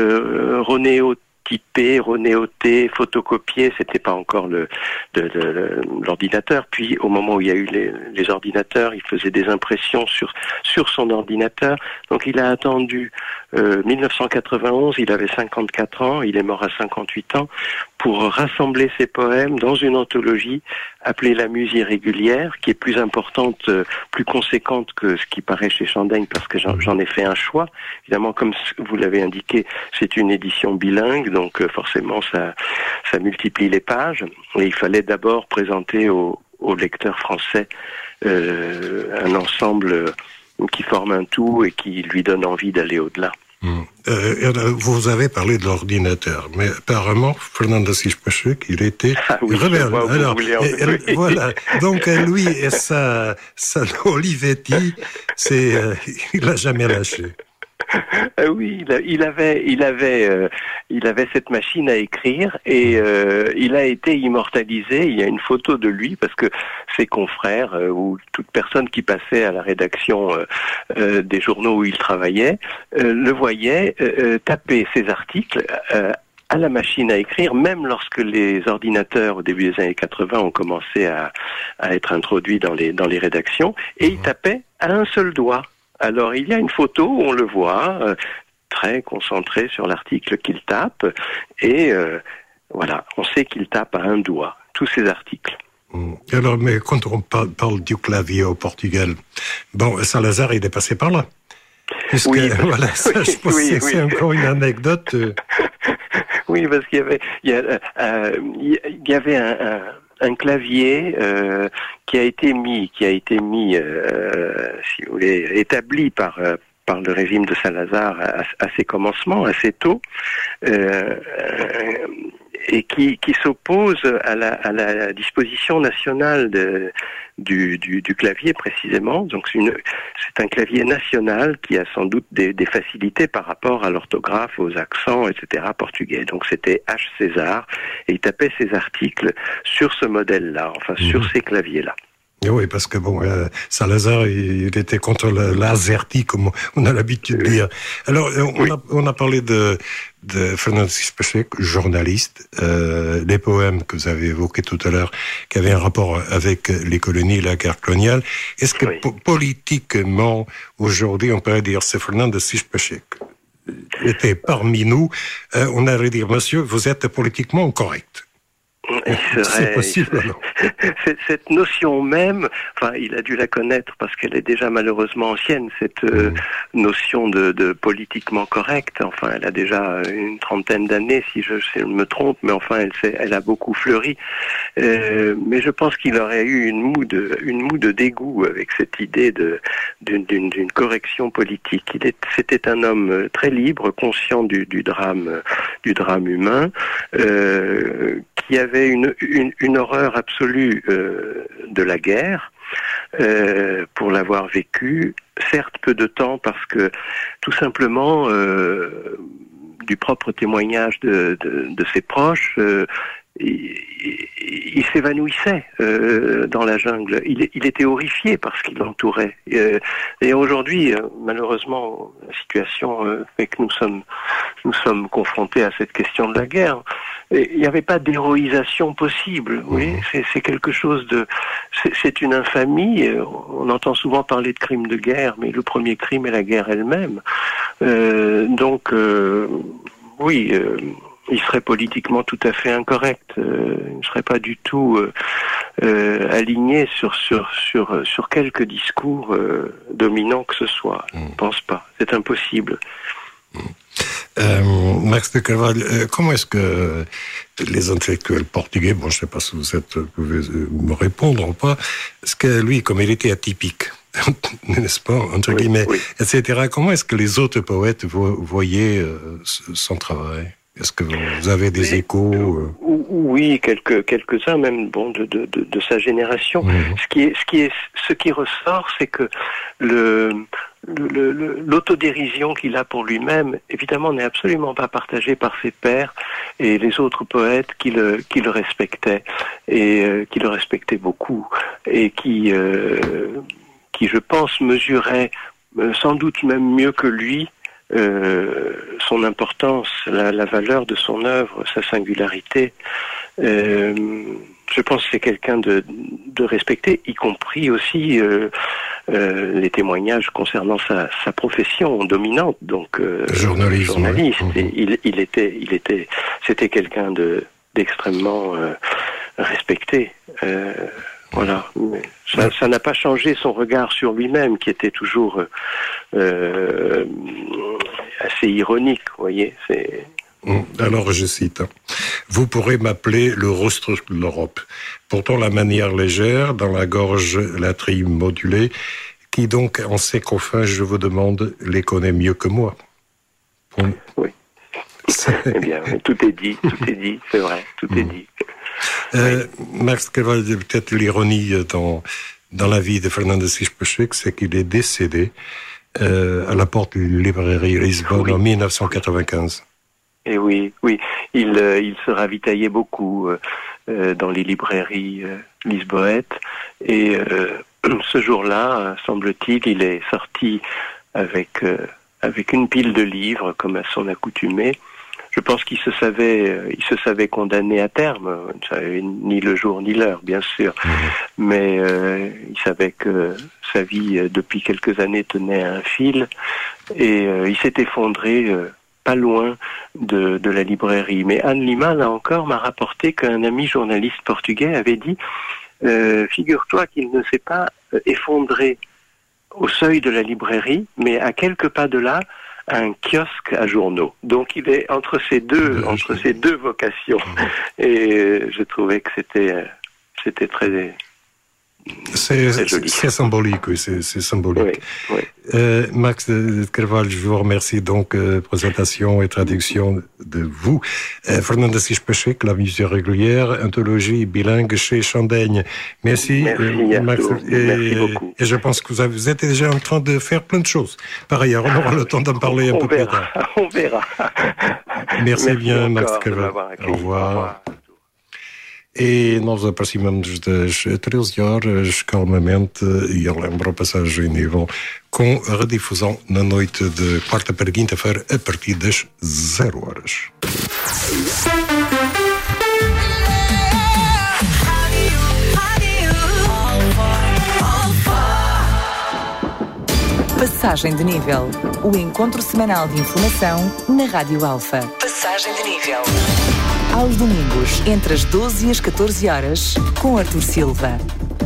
ronéotés, photocopiés. C'était pas encore l'ordinateur. Puis au moment où il y a eu les ordinateurs, il faisait des impressions sur son ordinateur. Donc il a attendu 1991, il avait 54 ans, il est mort à 58 ans, pour rassembler ses poèmes dans une anthologie appelée La Muse irrégulière, qui est plus importante, plus conséquente que ce qui paraît chez Chandaigne, parce que j'en ai fait un choix. Évidemment, comme vous l'avez indiqué, c'est une édition bilingue, donc forcément ça multiplie les pages. Et il fallait d'abord présenter aux lecteurs français un ensemble qui forme un tout et qui lui donne envie d'aller au-delà. Vous avez parlé de l'ordinateur, mais apparemment, Fernand Assis Pachec, il était rebelle. Alors, voilà. Donc, lui et sa Olivetti, il l'a jamais lâché. Oui, il avait cette machine à écrire et il a été immortalisé. Il y a une photo de lui parce que ses confrères ou toute personne qui passait à la rédaction des journaux où il travaillait le voyait taper ses articles à la machine à écrire, même lorsque les ordinateurs au début des années 80 ont commencé à être introduits dans les rédactions, et il tapait à un seul doigt. Alors, il y a une photo où on le voit très concentré sur l'article qu'il tape, et voilà, on sait qu'il tape à un doigt tous ces articles. Alors, mais quand on parle du clavier au Portugal, bon, Salazar, il est passé par là. Puisque, oui, voilà, ça, je pense que c'est encore une anecdote. Oui, parce qu'il y avait un clavier qui a été mis, si vous voulez, établi par le régime de Salazar à ses commencements, assez tôt, et qui s'oppose à la disposition nationale du clavier précisément. Donc c'est un clavier national qui a sans doute des facilités par rapport à l'orthographe, aux accents, etc. portugais. Donc c'était H. César, et il tapait ses articles sur ce modèle-là, enfin sur ces claviers-là. Oui, parce que bon, Salazar, il était contre l'azerty, comme on a l'habitude de dire. Alors, on a parlé de Fernand Assis Pachec, journaliste, les poèmes que vous avez évoqués tout à l'heure, qui avaient un rapport avec les colonies, la guerre coloniale. Est-ce que politiquement, aujourd'hui, on pourrait dire c'est Fernand Assis Pachec était parmi nous, on allait dire, monsieur, vous êtes politiquement correct. C'est possible, alors. Cette notion même, enfin, il a dû la connaître parce qu'elle est déjà malheureusement ancienne, cette notion de politiquement correct. Enfin, elle a déjà une trentaine d'années, si je me trompe, mais enfin, elle a beaucoup fleuri. Mais je pense qu'il aurait eu une moue de dégoût avec cette idée d'une correction politique. C'était un homme très libre, conscient du drame humain, qui avait une horreur absolue de la guerre, pour l'avoir vécu, certes peu de temps, parce que tout simplement du propre témoignage de ses proches, il s'évanouissait dans la jungle. Il était horrifié par ce qui l'entourait. Et aujourd'hui, malheureusement, la situation fait que nous sommes confrontés à cette question de la guerre. Et il n'y avait pas d'héroïsation possible. Vous voyez, c'est quelque chose de... C'est une infamie. On entend souvent parler de crimes de guerre, mais le premier crime est la guerre elle-même. Oui... il serait politiquement tout à fait incorrect. Il ne serait pas du tout aligné sur quelque discours dominant que ce soit. Je ne pense pas. C'est impossible. Max de Carvalho, comment est-ce que les intellectuels portugais, bon, je ne sais pas si vous pouvez me répondre ou pas, est-ce que lui, comme il était atypique, n'est-ce pas, entre guillemets, etc., comment est-ce que les autres poètes voyaient son travail? Est-ce que vous avez des échos Oui, quelques-uns même, bon, de sa génération. Ce qui ressort, c'est que l'autodérision qu'il a pour lui-même, évidemment, n'est absolument pas partagée par ses pairs et les autres poètes qui le respectaient et qui le respectaient beaucoup et qui, je pense, mesuraient sans doute même mieux que lui son importance, la valeur de son œuvre, sa singularité. Je pense que c'est quelqu'un de respecté, y compris aussi les témoignages concernant sa profession dominante, donc journaliste. Et c'était quelqu'un d'extrêmement respecté. Voilà. Ça n'a pas changé son regard sur lui-même, qui était toujours assez ironique, vous voyez. Alors, je cite, « Vous pourrez m'appeler le rustre de l'Europe. Pourtant, la manière légère, dans la gorge, la trille modulée, qui donc, en ces confins, je vous demande, les connaît mieux que moi. » Oui. Eh bien, tout est dit, c'est vrai, tout est dit. Max Carvalho, peut-être l'ironie dans la vie de Fernando Assis Pacheco, c'est qu'il est décédé à la porte d'une librairie Lisbonne en 1995. Et oui, il se ravitaillait beaucoup dans les librairies lisboètes et ce jour-là, semble-t-il, il est sorti avec une pile de livres comme à son accoutumée. Je pense qu'il se savait condamné à terme. Il ne savait ni le jour ni l'heure, bien sûr. Mais il savait que sa vie, depuis quelques années, tenait à un fil. Et il s'est effondré pas loin de la librairie. Mais Anne Lima, là encore, m'a rapporté qu'un ami journaliste portugais avait dit figure-toi qu'il ne s'est pas effondré au seuil de la librairie, mais à quelques pas de là, un kiosque à journaux. Donc il est entre ces deux vocations. Et je trouvais que c'était très joli. C'est symbolique, oui, c'est symbolique. Oui. Max de Carvalho, je vous remercie donc présentation et traduction de vous. Fernando Assis Pacheco, la musique régulière, anthologie bilingue chez Chandaigne. Merci Max. Merci beaucoup. Et je pense que vous êtes déjà en train de faire plein de choses. Par ailleurs, on aura le temps d'en parler un peu plus tard. On verra. Merci bien, Max Carvalho. Au revoir. E nós aproximamos das 13 horas, calmamente, e eu lembro a passagem em nível, com a redifusão na noite de quarta para quinta-feira, a partir das 0 horas. Passagem de nível. O encontro semanal de informação na Rádio Alfa. Passagem de nível. Aos domingos, entre as 12 e as 14 horas, com Arthur Silva.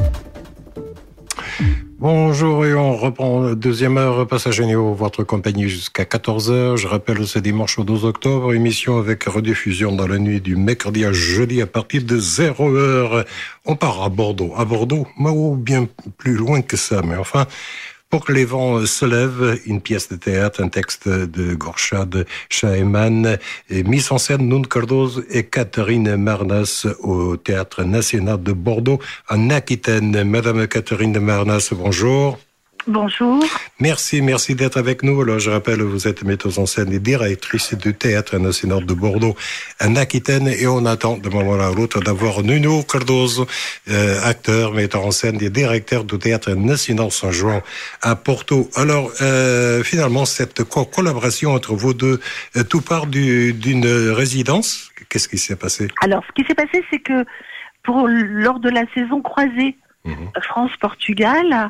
Bonjour, et on reprend la deuxième heure, Passage à niveau, votre compagnie jusqu'à 14h. Je rappelle, ce dimanche au 12 octobre, émission avec rediffusion dans la nuit du mercredi à jeudi à partir de 0h. On part à Bordeaux, ou bien plus loin que ça, mais enfin... Pour que les vents se lèvent, une pièce de théâtre, un texte de Gorchad Chaeman, mise en scène Nuno Cardoso et Catherine Marnas au Théâtre National de Bordeaux, en Aquitaine. Madame Catherine Marnas, bonjour. Bonjour. Merci d'être avec nous. Alors, je rappelle, vous êtes metteuse en scène et directrice du Théâtre national de Bordeaux en Aquitaine, et on attend de moment à l'autre d'avoir Nuno Cardoso, acteur, metteur en scène et directeur du Théâtre national San Juan à Porto. Alors, finalement, cette collaboration entre vous deux, tout part d'une résidence. Qu'est-ce qui s'est passé? Alors, ce qui s'est passé, c'est que lors de la saison croisée France-Portugal,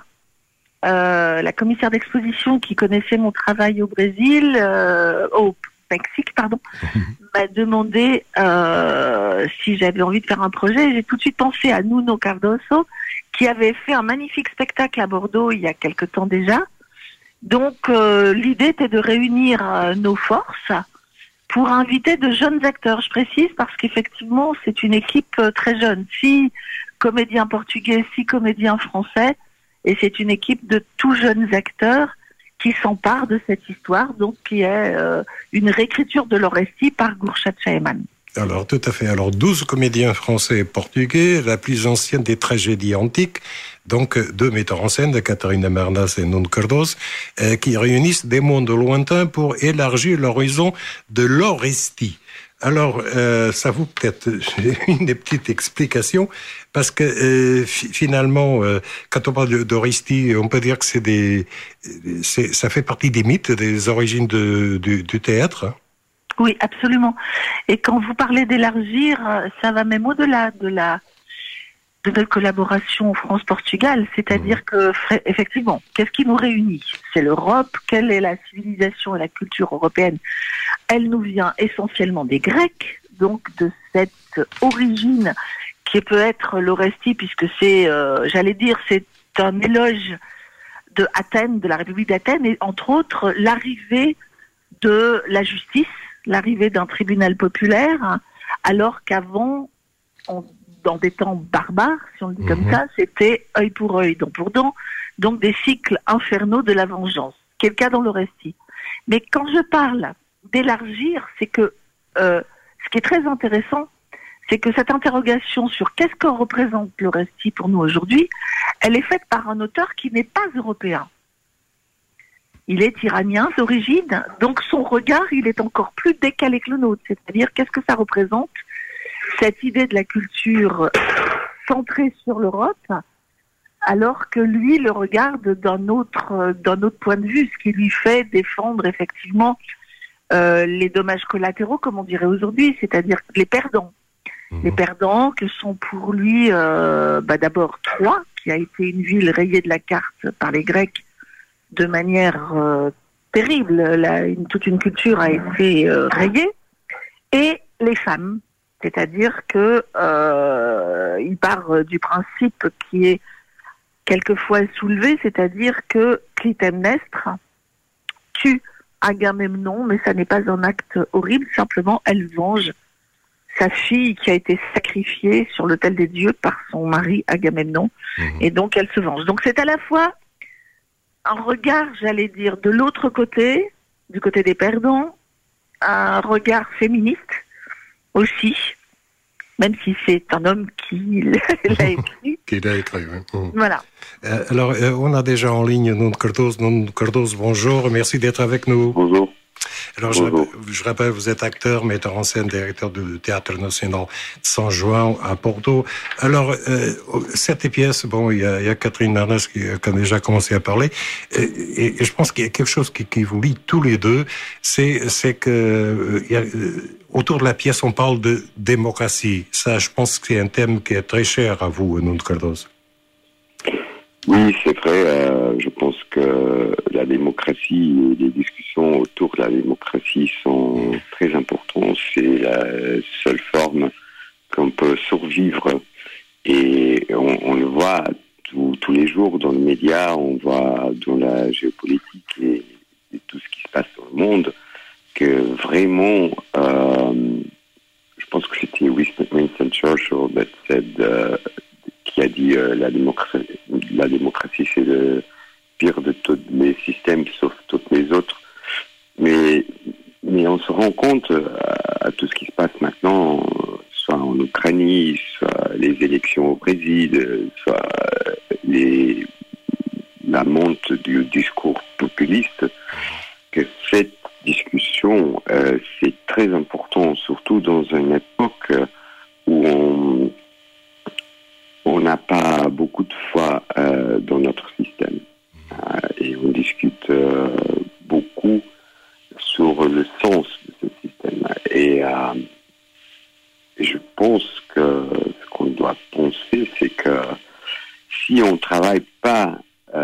la commissaire d'exposition qui connaissait mon travail au Brésil, au Mexique, m'a demandé si j'avais envie de faire un projet. J'ai tout de suite pensé à Nuno Cardoso, qui avait fait un magnifique spectacle à Bordeaux il y a quelque temps déjà. Donc l'idée était de réunir nos forces pour inviter de jeunes acteurs. Je précise parce qu'effectivement c'est une équipe très jeune, 6 comédiens portugais, 6 comédiens français. Et c'est une équipe de tout jeunes acteurs qui s'emparent de cette histoire, donc qui est une réécriture de l'Oresti par Gurchat Chaeman. Alors, tout à fait. Alors, 12 comédiens français et portugais, la plus ancienne des tragédies antiques, donc 2 metteurs en scène, Catarina Marnas et Nuno Cardoso, qui réunissent des mondes lointains pour élargir l'horizon de l'Oresti. Alors, ça vaut peut-être une des petites explications, parce que finalement, quand on parle d'Oresti, on peut dire que ça fait partie des mythes, des origines du théâtre. Oui, absolument. Et quand vous parlez d'élargir, ça va même au-delà de notre collaboration France-Portugal, c'est-à-dire que, effectivement, qu'est-ce qui nous réunit? C'est l'Europe. Quelle est la civilisation et la culture européenne? Elle nous vient essentiellement des Grecs, donc de cette origine qui peut être l'Oresti, puisque c'est, c'est un éloge de Athènes, de la République d'Athènes, et entre autres l'arrivée de la justice, l'arrivée d'un tribunal populaire, alors qu'avant, dans des temps barbares, si on le dit comme ça, c'était œil pour œil, dent pour dent, donc des cycles infernaux de la vengeance, qui est le cas dans l'Oresti. Mais quand je parle d'élargir, c'est que ce qui est très intéressant, c'est que cette interrogation sur qu'est-ce que représente l'Oresti pour nous aujourd'hui, elle est faite par un auteur qui n'est pas européen. Il est iranien d'origine, donc son regard, il est encore plus décalé que le nôtre. C'est-à-dire, qu'est-ce que ça représente, cette idée de la culture centrée sur l'Europe, alors que lui le regarde d'un autre point de vue, ce qui lui fait défendre effectivement les dommages collatéraux, comme on dirait aujourd'hui, c'est-à-dire les perdants. Les perdants que sont pour lui d'abord Troie, qui a été une ville rayée de la carte par les Grecs de manière terrible. Toute une culture a été rayée. Et les femmes, c'est-à-dire que il part du principe qui est quelquefois soulevé, c'est-à-dire que Clytemnestre tue Agamemnon, mais ça n'est pas un acte horrible, simplement elle venge sa fille qui a été sacrifiée sur l'autel des dieux par son mari Agamemnon, et donc elle se venge. Donc c'est à la fois un regard, j'allais dire, de l'autre côté, du côté des perdants, un regard féministe aussi, même si c'est un homme qui l'a écrit. Qui l'a écrit, oui. Voilà. Alors, on a déjà en ligne Nuno Cardoso. Nuno Cardoso, bonjour, merci d'être avec nous. Bonjour. Alors, je rappelle, vous êtes acteur, metteur en scène, directeur du Théâtre national de San Juan à Porto. Alors, cette pièce, il y a Catherine Marnas qui a déjà commencé à parler, et je pense qu'il y a quelque chose qui vous lie tous les deux, c'est que autour de la pièce, on parle de démocratie. Ça, je pense que c'est un thème qui est très cher à vous, Nuno Cardoso. Oui, c'est vrai. Je pense que la démocratie et les discussions autour de la démocratie sont très importantes. C'est la seule forme qu'on peut survivre. Et on le voit tous les jours dans les médias, on voit dans la géopolitique et tout ce qui se passe dans le monde, que vraiment, je pense que c'était Winston Churchill qui a dit la démocratie c'est le pire de tous les systèmes sauf tous les autres. Mais on se rend compte à tout ce qui se passe maintenant, soit en Ukraine, soit les élections au Brésil, soit les la montée du discours populiste, que cette discussion, c'est très important, surtout dans une époque où on n'a pas beaucoup de foi dans notre système. Et on discute beaucoup sur le sens de ce système. Et je pense que ce qu'on doit penser, c'est que si on ne travaille pas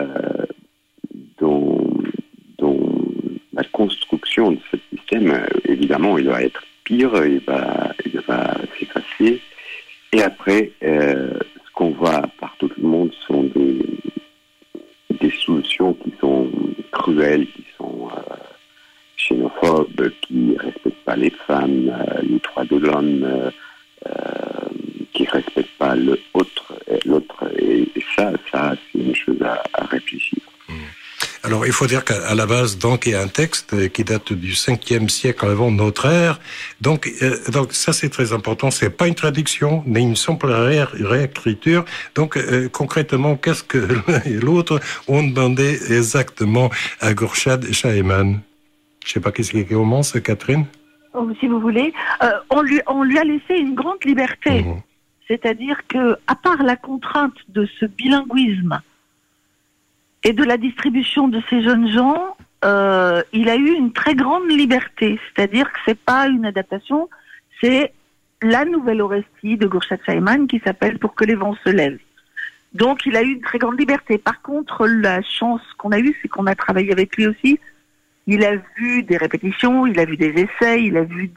dans la construction de ce système, évidemment, il va être pire, il va s'effacer. Et après, ce qu'on voit par tout le monde sont des solutions qui sont cruelles, qui sont xénophobes, qui ne respectent pas les femmes, les droits de l'homme, qui ne respectent pas l'autre. Et ça, c'est une chose à réfléchir. Alors, il faut dire qu'à la base, donc, il y a un texte qui date du 5e siècle avant notre ère. Donc ça, c'est très important. C'est pas une traduction, mais une simple réécriture. Donc, concrètement, qu'est-ce que l'un et l'autre ont demandé exactement à Khurshad Shaheman? Je sais pas qui commence, Catherine? Si vous voulez. On lui a laissé une grande liberté. C'est-à-dire que, à part la contrainte de ce bilinguisme, et de la distribution de ces jeunes gens, il a eu une très grande liberté. C'est-à-dire que c'est pas une adaptation, c'est la nouvelle Oresty de Khurshad Shaheman qui s'appelle Pour que les vents se lèvent. Donc il a eu une très grande liberté. Par contre, la chance qu'on a eue, c'est qu'on a travaillé avec lui aussi. Il a vu des répétitions, il a vu des essais, il a vu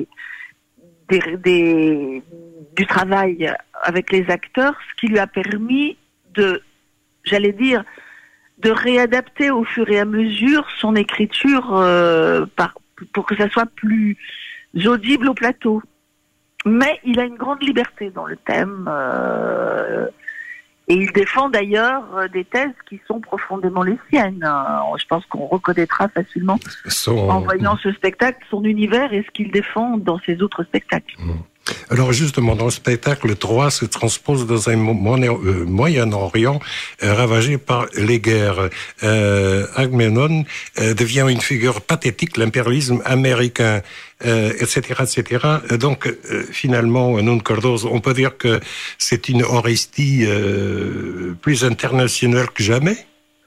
du travail avec les acteurs, ce qui lui a permis de réadapter au fur et à mesure son écriture pour que ça soit plus audible au plateau. Mais il a une grande liberté dans le thème et il défend d'ailleurs des thèses qui sont profondément les siennes. Je pense qu'on reconnaîtra facilement en voyant ce spectacle son univers et ce qu'il défend dans ses autres spectacles. Alors justement, dans le spectacle 3 se transpose dans un Moyen-Orient ravagé par les guerres. Agamemnon devient une figure pathétique, l'impérialisme américain, etc., etc. Donc finalement, Nuno Cardoso, on peut dire que c'est une Oresty plus internationale que jamais.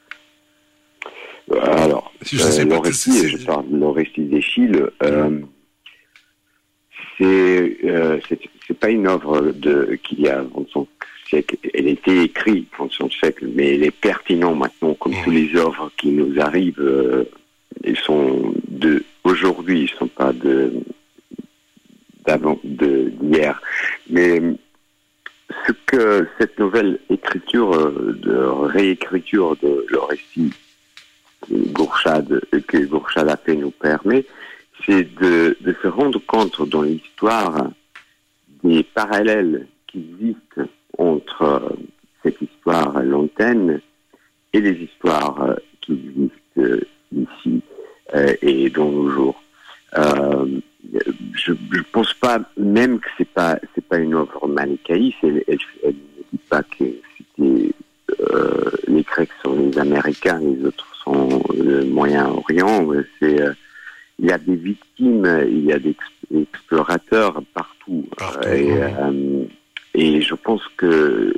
Alors, l'Oresty, je parle de l'Oresty d'Eschyle. C'est pas une œuvre qu'il y a 25 siècles. Elle a été écrite 25 siècles, mais elle est pertinente maintenant, comme tous les œuvres qui nous arrivent. Ils sont aujourd'hui, ils sont pas d'hier. Mais ce que cette nouvelle réécriture de l'Oresty que Khurshad a fait nous permet, c'est de se rendre compte dans l'histoire des parallèles qui existent entre cette histoire lointaine et les histoires qui existent ici et dans nos jours. Je pense pas même que c'est pas une œuvre manichéiste. Elle ne dit pas que c'était les Grecs sont les Américains, les autres sont le Moyen-Orient. Il y a des victimes, il y a des explorateurs partout. Et je pense que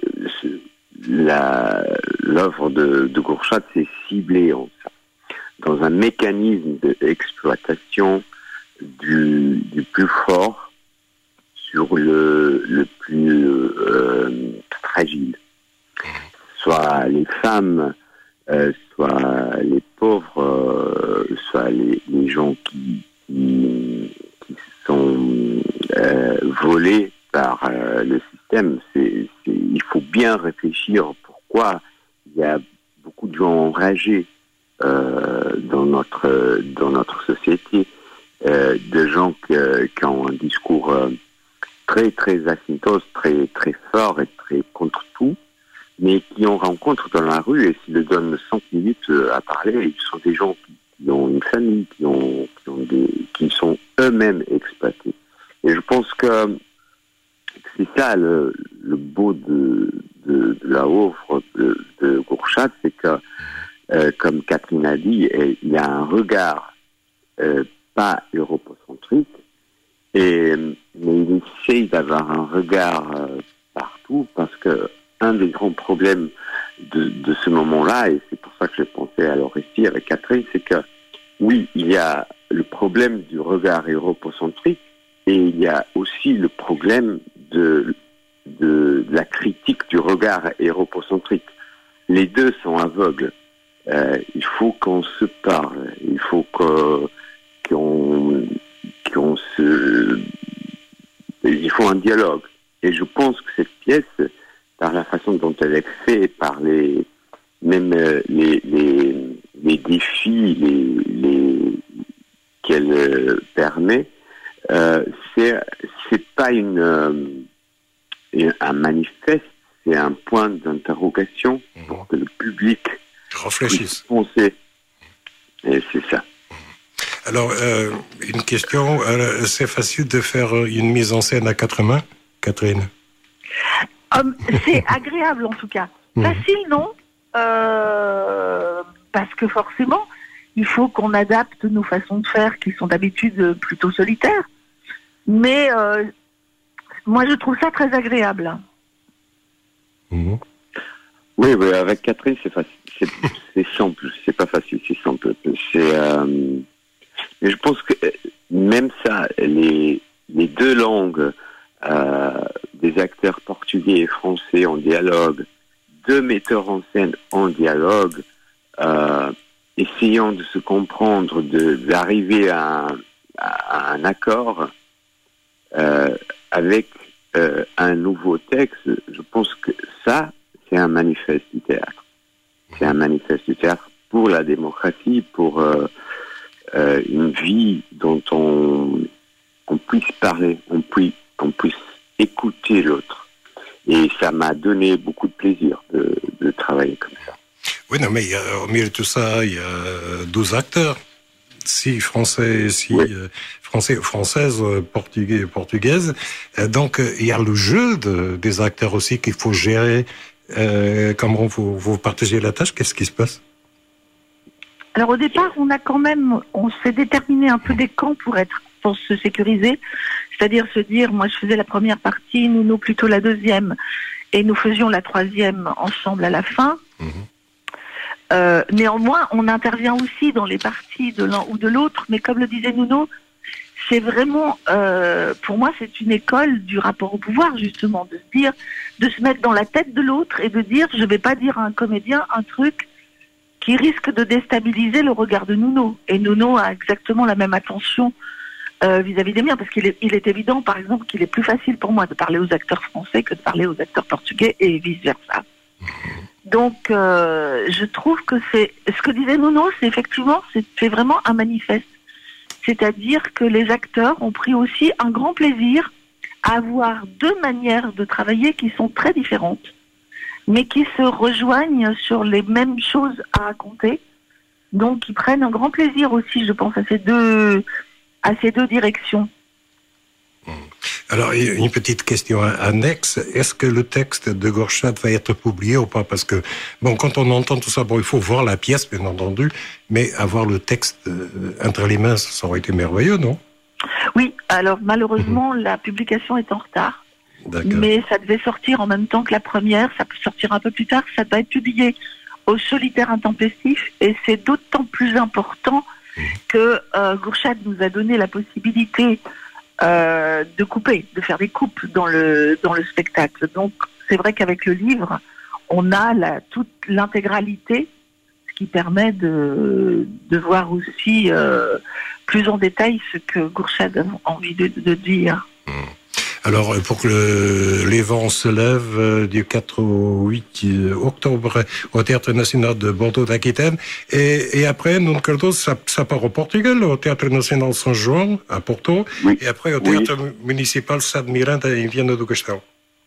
l'œuvre de Khurshad s'est ciblée en ça, dans un mécanisme d'exploitation du plus fort sur le plus fragile. Soit les femmes, soit les pauvres, soit les gens qui sont volés par le système. Il faut bien réfléchir pourquoi il y a beaucoup de gens enragés dans notre société, de gens qui ont un discours très très asymptote, très très fort et très contre tout, mais qui on rencontre dans la rue et s'ils le donnent 5 minutes à parler, ils sont des gens qui ont une famille, qui sont eux-mêmes exploités. Et je pense que c'est ça le beau de la œuvre de Khurshad, c'est que comme Catherine a dit, il y a un regard pas europocentrique, mais il essaye d'avoir un regard partout, parce que un des grands problèmes de ce moment-là, et c'est pour ça que j'ai pensé à l'Orestie avec Catherine, c'est que oui, il y a le problème du regard europocentrique, et il y a aussi le problème de la critique du regard europocentrique. Les deux sont aveugles. Il faut qu'on se parle, il faut il faut un dialogue. Et je pense que cette pièce, par la façon dont elle est faite, par les défis qu'elle permet, c'est pas un manifeste, c'est un point d'interrogation pour que le public réfléchisse. Penser. Et c'est ça. Alors, une question, c'est facile de faire une mise en scène à 4 mains, Catherine? C'est agréable en tout cas. Facile, non, parce que forcément, il faut qu'on adapte nos façons de faire qui sont d'habitude plutôt solitaires. Mais moi, je trouve ça très agréable. Oui, avec Catherine, c'est facile. C'est simple. C'est pas facile, c'est simple. Mais je pense que même ça, les deux langues des acteurs portugais et français en dialogue, deux metteurs en scène en dialogue, essayant de se comprendre, d'arriver à un accord avec un nouveau texte, je pense que ça, c'est un manifeste du théâtre. C'est un manifeste du théâtre pour la démocratie, pour une vie dont on puisse parler, on puisse écouter l'autre. Et ça m'a donné beaucoup de plaisir de travailler comme ça. Oui, non, mais au milieu de tout ça, il y a 12 acteurs. 6 Français, 6 Françaises, Portugais, Portugaises. Donc, il y a le jeu des acteurs aussi qu'il faut gérer. Comment vous partagez la tâche? Qu'est-ce qui se passe? Alors au départ, on s'est déterminé un peu des camps pour se sécuriser, c'est-à-dire se dire, moi je faisais la première partie, Nuno plutôt la deuxième, et nous faisions la troisième ensemble à la fin. Néanmoins, on intervient aussi dans les parties de l'un ou de l'autre, mais comme le disait Nuno, c'est vraiment, pour moi, c'est une école du rapport au pouvoir, justement, de se mettre dans la tête de l'autre et de dire, je vais pas dire à un comédien un truc qui risque de déstabiliser le regard de Nuno. Et Nuno a exactement la même attention vis-à-vis des miens, parce qu'il est évident, par exemple, qu'il est plus facile pour moi de parler aux acteurs français que de parler aux acteurs portugais et vice-versa. Donc, je trouve que c'est ce que disait Nuno, c'est effectivement, c'est vraiment un manifeste. C'est-à-dire que les acteurs ont pris aussi un grand plaisir à avoir deux manières de travailler qui sont très différentes, mais qui se rejoignent sur les mêmes choses à raconter. Donc, ils prennent un grand plaisir aussi, je pense, à ces deux directions. Alors, une petite question annexe. Est-ce que le texte de Gourchad va être publié ou pas? Parce que, bon, quand on entend tout ça, bon, il faut voir la pièce, bien entendu, mais avoir le texte entre les mains, ça aurait été merveilleux, non? Oui, alors malheureusement, la publication est en retard. D'accord. Mais ça devait sortir en même temps que la première, ça peut sortir un peu plus tard, ça doit être publié au Solitaire Intempestif, et c'est d'autant plus important que Gourchad nous a donné la possibilité de couper, de faire des coupes dans le spectacle. Donc c'est vrai qu'avec le livre, on a toute l'intégralité, ce qui permet de voir aussi plus en détail ce que Gourchad a envie de dire. Alors, pour que les vents se lèvent du 4 au 8 octobre au Théâtre National de Bordeaux-d'Aquitaine. Et après, Nuno Cardoso, ça part au Portugal, au Théâtre National São João, à Porto, et après au Théâtre Municipal Sá de Miranda, em Viana do Castelo.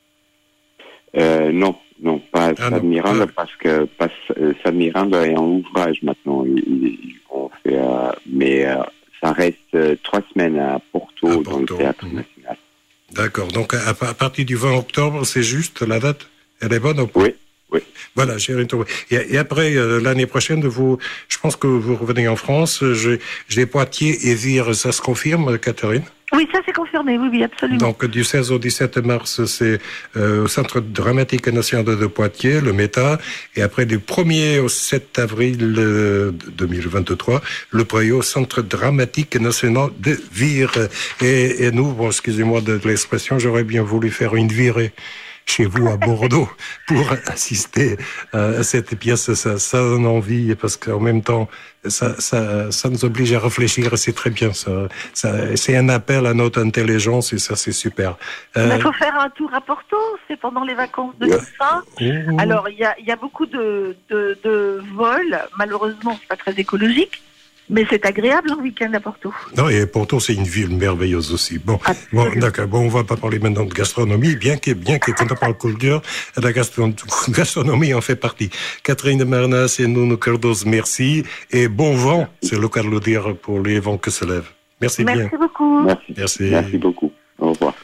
Non, pas Sá de Miranda, parce que Sá de Miranda est en ouvrage maintenant. On fait, mais ça reste 3 semaines à Porto, dans le Théâtre National. D'accord. Donc, à partir du 20 octobre, c'est juste la date? Elle est bonne ou pas? Oui. Voilà, j'ai retrouvé. Et après, l'année prochaine, je pense que vous revenez en France. J'ai Poitiers et Vire, ça se confirme, Catherine? Oui, ça c'est confirmé, oui, absolument. Donc, du 16 au 17 mars, c'est au Centre dramatique national de Poitiers, le META. Et après, du 1er au 7 avril 2023, le premier au Centre dramatique national de Vire. Et nous, bon, excusez-moi de l'expression, j'aurais bien voulu faire une virée chez vous à Bordeaux pour assister à cette pièce. Ça donne envie parce qu'en même temps, ça nous oblige à réfléchir et c'est très bien. C'est un appel à notre intelligence et ça, c'est super. Il faut faire un tour à Porto, c'est pendant les vacances de Toussaint. Alors, il y a beaucoup de vols. Malheureusement, c'est pas très écologique. Mais c'est agréable un week-end à Porto. Non, et Porto, c'est une ville merveilleuse aussi. Bon, d'accord. Bon, on va pas parler maintenant de gastronomie, bien que quand on parle culture, la gastronomie en fait partie. Catherine Marnas et Nuno Cardoso, merci. Et bon vent, c'est le cas de le dire pour les vents que se lèvent. Merci bien. Merci beaucoup. Merci. Merci beaucoup. Au revoir.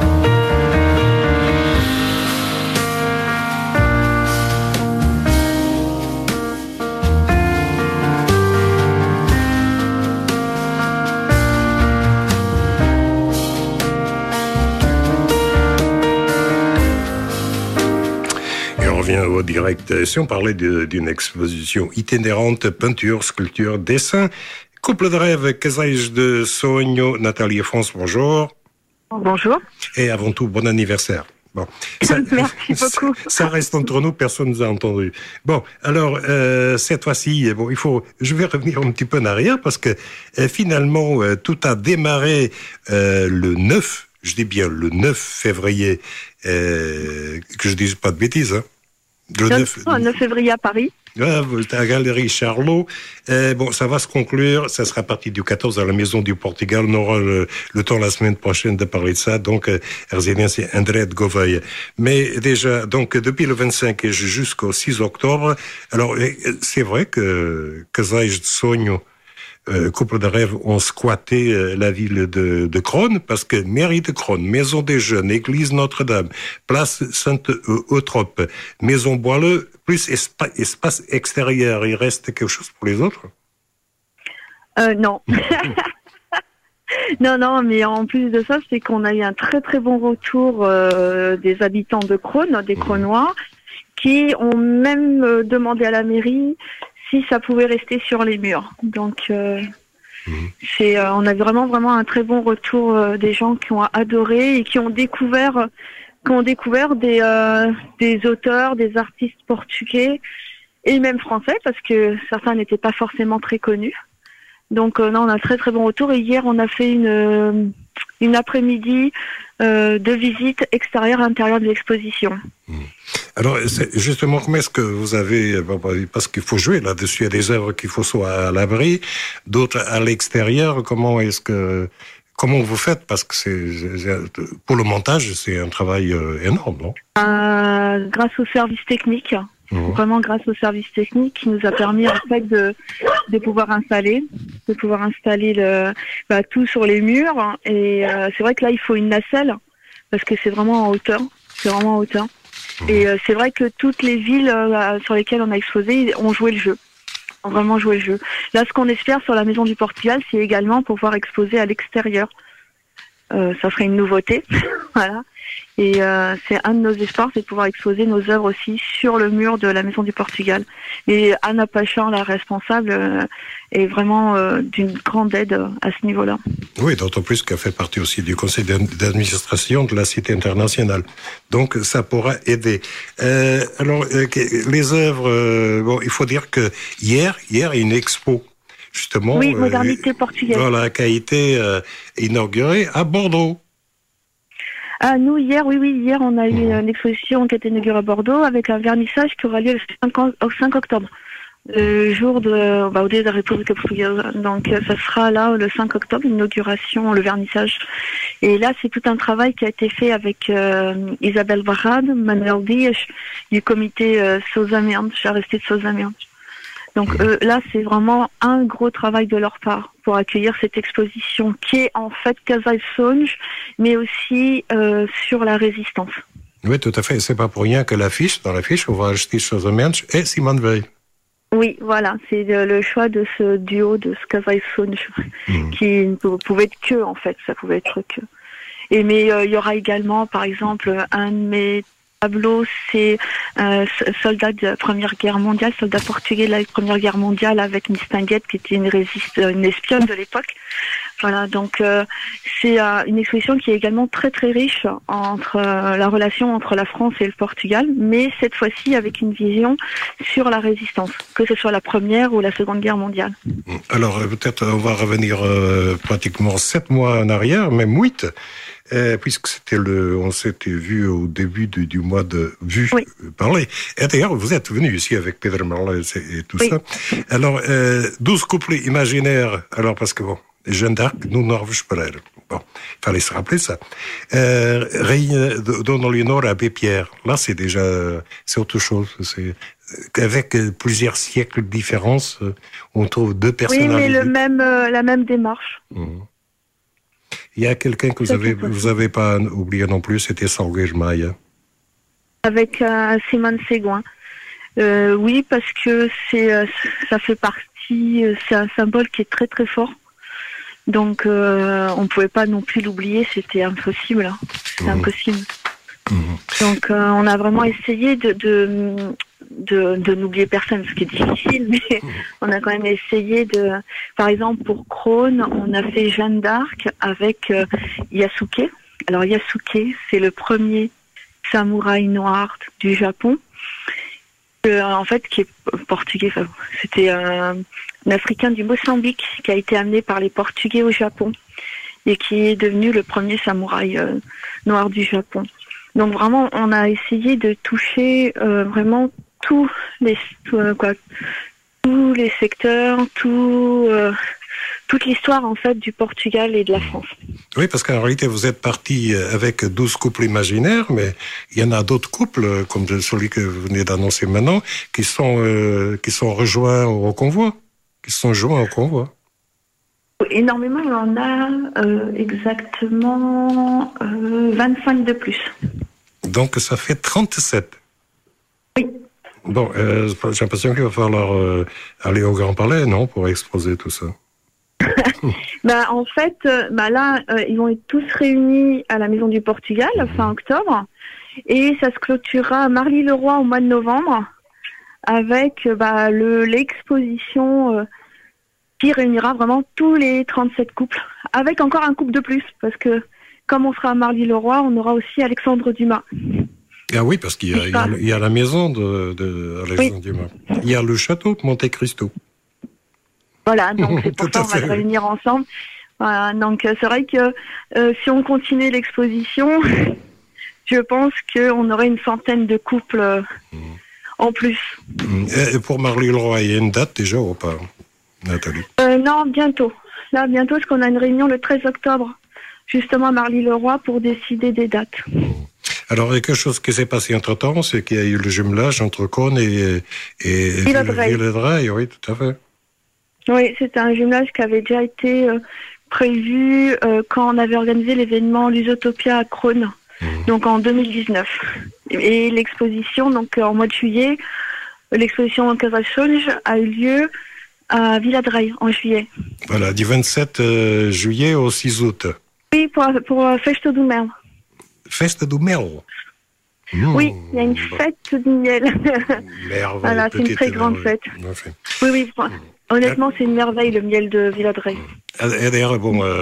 Au direct. Si on parlait d'une exposition itinérante, peinture, sculpture, dessin, couple de rêve, casais de sonho, Nathalie et France, bonjour. Bonjour. Et avant tout, bon anniversaire. Bon. Merci beaucoup. Ça reste entre nous, personne ne nous a entendu. Bon, alors, cette fois-ci, je vais revenir un petit peu en arrière parce que finalement, tout a démarré le 9, je dis bien le 9 février, que je dise pas de bêtises, hein. Le 9 février à Paris. À la Galerie Charlot. Ça va se conclure. Ça sera parti du 14 à la Maison du Portugal. On aura le temps la semaine prochaine de parler de ça. Donc, résidence c'est André de Gouveia. Mais déjà, donc, depuis le 25 jusqu'au 6 octobre, alors, c'est vrai que Casais de Sonho, couple de rêve, ont squatté la ville de Crône, parce que mairie de Crône, maison des jeunes, église Notre-Dame, place Sainte-Eutrope, maison Boileau, plus espace extérieur, il reste quelque chose pour les autres? Non. Non, mais en plus de ça, c'est qu'on a eu un très très bon retour des habitants de Crône, des Crônois, qui ont même demandé à la mairie si ça pouvait rester sur les murs. Donc, on a vraiment un très bon retour des gens qui ont adoré et qui ont découvert des auteurs, des artistes portugais et même français, parce que certains n'étaient pas forcément très connus. Donc, on a un très très bon retour. Et hier, on a fait une après-midi de visite extérieure-intérieure de l'exposition. Alors, justement, comment est-ce que vous avez... Parce qu'il faut jouer là-dessus, il y a des œuvres qu'il faut soit à l'abri, d'autres à l'extérieur. Comment vous faites? Parce que pour le montage, c'est un travail énorme, non? Grâce au service technique. Vraiment grâce au service technique qui nous a permis en fait de pouvoir installer tout sur les murs. Et c'est vrai que là, il faut une nacelle parce que c'est vraiment en hauteur. Et c'est vrai que toutes les villes sur lesquelles on a exposé ont joué le jeu. Ont vraiment joué le jeu. Là, ce qu'on espère sur la Maison du Portugal, c'est également pouvoir exposer à l'extérieur. Ça serait une nouveauté. Voilà. Et c'est un de nos espoirs, c'est de pouvoir exposer nos œuvres aussi sur le mur de la Maison du Portugal. Et Anna Pachan, la responsable, est vraiment d'une grande aide à ce niveau-là. Oui, d'autant plus qu'elle fait partie aussi du conseil d'administration de la Cité internationale. Donc, ça pourra aider. Alors, les œuvres, il faut dire que hier, il y a une expo, justement. Oui, modernité portugaise. Voilà, qui a été inaugurée à Bordeaux. Ah, nous, hier, hier, on a eu une exposition qui a été inaugurée à Bordeaux avec un vernissage qui aura lieu le 5 octobre, le jour au Dia da República Portuguesa. Donc, ça sera là, le 5 octobre, l'inauguration, le vernissage. Et là, c'est tout un travail qui a été fait avec Isabelle Barrade, Manuel Dias, du comité Sousa Mendes, Aristide Sousa Mendes. Donc là, c'est vraiment un gros travail de leur part pour accueillir cette exposition qui est en fait Casais de Sonho, mais aussi sur la résistance. Oui, tout à fait. C'est pas pour rien que dans l'affiche, on va acheter Chose Mensch et Simone Weil. Oui, voilà, c'est le choix de ce duo de Skazai-Sonj qui ne pouvait être que, en fait, ça pouvait être que. Mais il y aura également, par exemple, un de mes tableaux, c'est soldat de la Première Guerre mondiale, soldat portugais de la Première Guerre mondiale avec Miss Tinguette qui était une espionne de l'époque. Voilà, donc c'est une exposition qui est également très très riche entre la relation entre la France et le Portugal, mais cette fois-ci avec une vision sur la résistance, que ce soit la Première ou la Seconde Guerre mondiale. Alors peut-être on va revenir pratiquement 7 mois en arrière, même 8. Puisque on s'était vu au début du mois de parler. Et d'ailleurs, vous êtes venu ici avec Pedro Marlès et tout ça. Alors, 12 couples imaginaires. Alors, parce que bon, Jeanne d'Arc, nous n'arrive pas. Bon, il fallait se rappeler ça. Reine Dona Leonor Abbé Pierre. Là, c'est autre chose. C'est avec plusieurs siècles de différence, on trouve 2 personnalités. Oui, mais la même démarche. Il y a quelqu'un que vous avez pas oublié non plus, c'était Salgueiro Maia. Avec Simone Seguin. Oui, parce que ça fait partie, c'est un symbole qui est très très fort. Donc on ne pouvait pas non plus l'oublier, c'était impossible. Hein. C'est impossible. Donc on a vraiment essayé de n'oublier personne, ce qui est difficile, mais on a quand même essayé par exemple pour Krone, on a fait Jeanne d'Arc avec Yasuke. Alors Yasuke, c'est le premier samouraï noir du Japon, en fait qui est portugais. Enfin, c'était un Africain du Mozambique qui a été amené par les Portugais au Japon et qui est devenu le premier samouraï noir du Japon. Donc vraiment, on a essayé de toucher vraiment tous les secteurs, toute l'histoire en fait du Portugal et de la France. Oui, parce qu'en réalité, vous êtes parti avec 12 couples imaginaires, mais il y en a d'autres couples, comme celui que vous venez d'annoncer maintenant, qui sont rejoints au convoi, qui sont joints au convoi. Énormément, il y en a exactement 25 de plus. Donc ça fait 37. Oui. Bon, j'ai l'impression qu'il va falloir aller au Grand Palais, non, pour exposer tout ça. En fait, là, ils vont être tous réunis à la Maison du Portugal fin octobre, et ça se clôturera à Marly-le-Roi au mois de novembre avec l'exposition qui réunira vraiment tous les 37 couples, avec encore un couple de plus, parce que comme on sera à Marly-le-Roi, on aura aussi Alexandre Dumas. Ah oui, parce qu'il y a la maison de Alexandre Dumas. Il y a le château de Monte Cristo. Voilà, donc c'est pour ça qu'on va se réunir ensemble. Voilà, donc c'est vrai que si on continue l'exposition, je pense qu'on aurait une centaine de couples en plus. Et pour Marly-le-Roi, il y a une date déjà ou pas, Nathalie? Non, bientôt. Là, bientôt, parce qu'on a une réunion le 13 octobre, justement à Marly-le-Roi, pour décider des dates. Alors, quelque chose qui s'est passé entre-temps, c'est qu'il y a eu le jumelage entre Cône et Villedraye. Oui, tout à fait. Oui, c'était un jumelage qui avait déjà été prévu quand on avait organisé l'événement Lusotopia à Crône, donc en 2019. Et l'exposition, donc en mois de juillet, l'exposition en Casa-Sonj a eu lieu à Villedraye en juillet. Voilà, du 27 juillet au 6 août. Oui, pour Festa do Mel. Festa do Mel. Oui, il y a une fête du miel. Voilà, c'est une très grande fête. Oui. Honnêtement, c'est une merveille, le miel de Villedraye. Et d'ailleurs,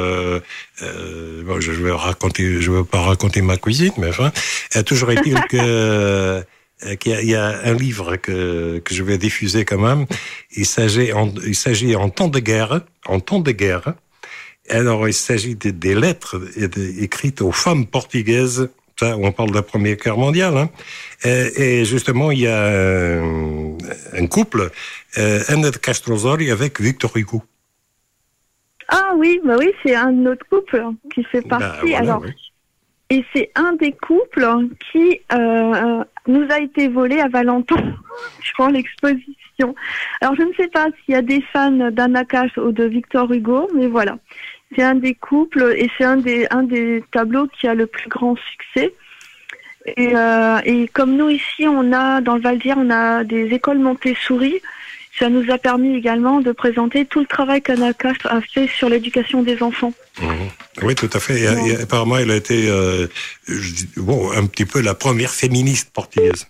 je vais pas raconter ma cuisine, mais enfin, toujours est-il qu'il y a un livre que je vais diffuser quand même. Il s'agit en temps de guerre. Alors, il s'agit des lettres écrites aux femmes portugaises. Ça, on parle de la Première Guerre mondiale, hein. Et justement, il y a un couple, Ana de Castro Osório avec Victor Hugo. Ah oui, c'est un autre couple qui fait partie. Et c'est un des couples qui nous a été volé à Valenton durant l'exposition. Alors, je ne sais pas s'il y a des fans d'Anna Cash ou de Victor Hugo, mais voilà. C'est un des couples et c'est un des tableaux qui a le plus grand succès. Et comme nous ici, dans le Val d'Hier, on a des écoles Montessori. Ça nous a permis également de présenter tout le travail qu'ANACA a fait sur l'éducation des enfants. Oui, tout à fait. Et apparemment, elle a été un petit peu la première féministe portugaise.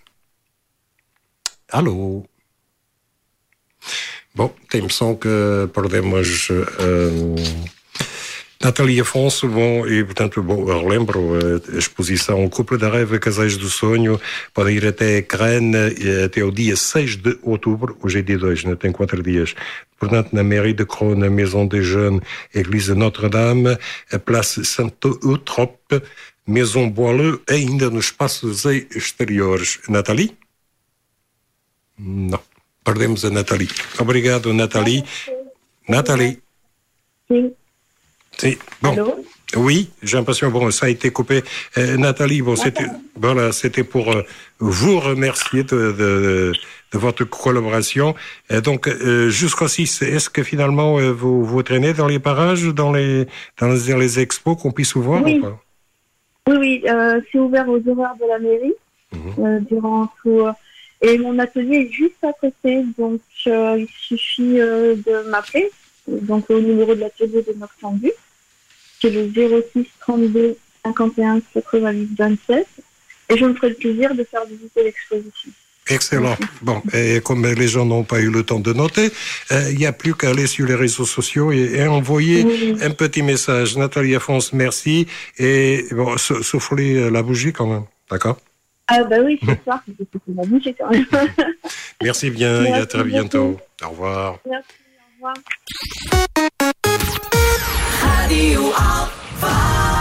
Alô? Bom, tem som que perdemos Nathalie Afonso, e portanto, relembro a exposição Couple de Rêve, Casais do Sonho, podem ir até Cannes até o dia 6 de outubro, hoje é dia 2, né? Tem 4 dias. Portanto, na Mairie de Creux, na Maison des Jeunes, Église Notre-Dame, a Place Saint-Eutrope, Maison Boileau, ainda nos espaços exteriores. Nathalie? Não, perdemos a Nathalie. Obrigado, Nathalie. Nathalie? Sim. Si. Bon. Allô? Oui, j'ai l'impression, ça a été coupé. Nathalie, c'était pour vous remercier de votre collaboration. Donc, jusqu'au 6, est-ce que finalement vous traînez dans les parages, dans les expos qu'on puisse vous voir? Oui, ou pas? oui, c'est ouvert aux horaires de la mairie, durant tout... Et mon atelier est juste à côté, donc il suffit de m'appeler. Donc au numéro de l'atelier de Nord-Tendu, qui est le 06 32 51 88 27, et je me ferai le plaisir de faire visiter l'exposition. Excellent. Bon, et comme les gens n'ont pas eu le temps de noter, il n'y a plus qu'à aller sur les réseaux sociaux et envoyer un petit message. Nathalie Afonso, merci, et soufflez la bougie quand même, d'accord? Ah bah oui, ce soir, je vais souffler la bougie quand même. Merci bien, et à très bientôt. Au revoir. Merci. Radio Alfa.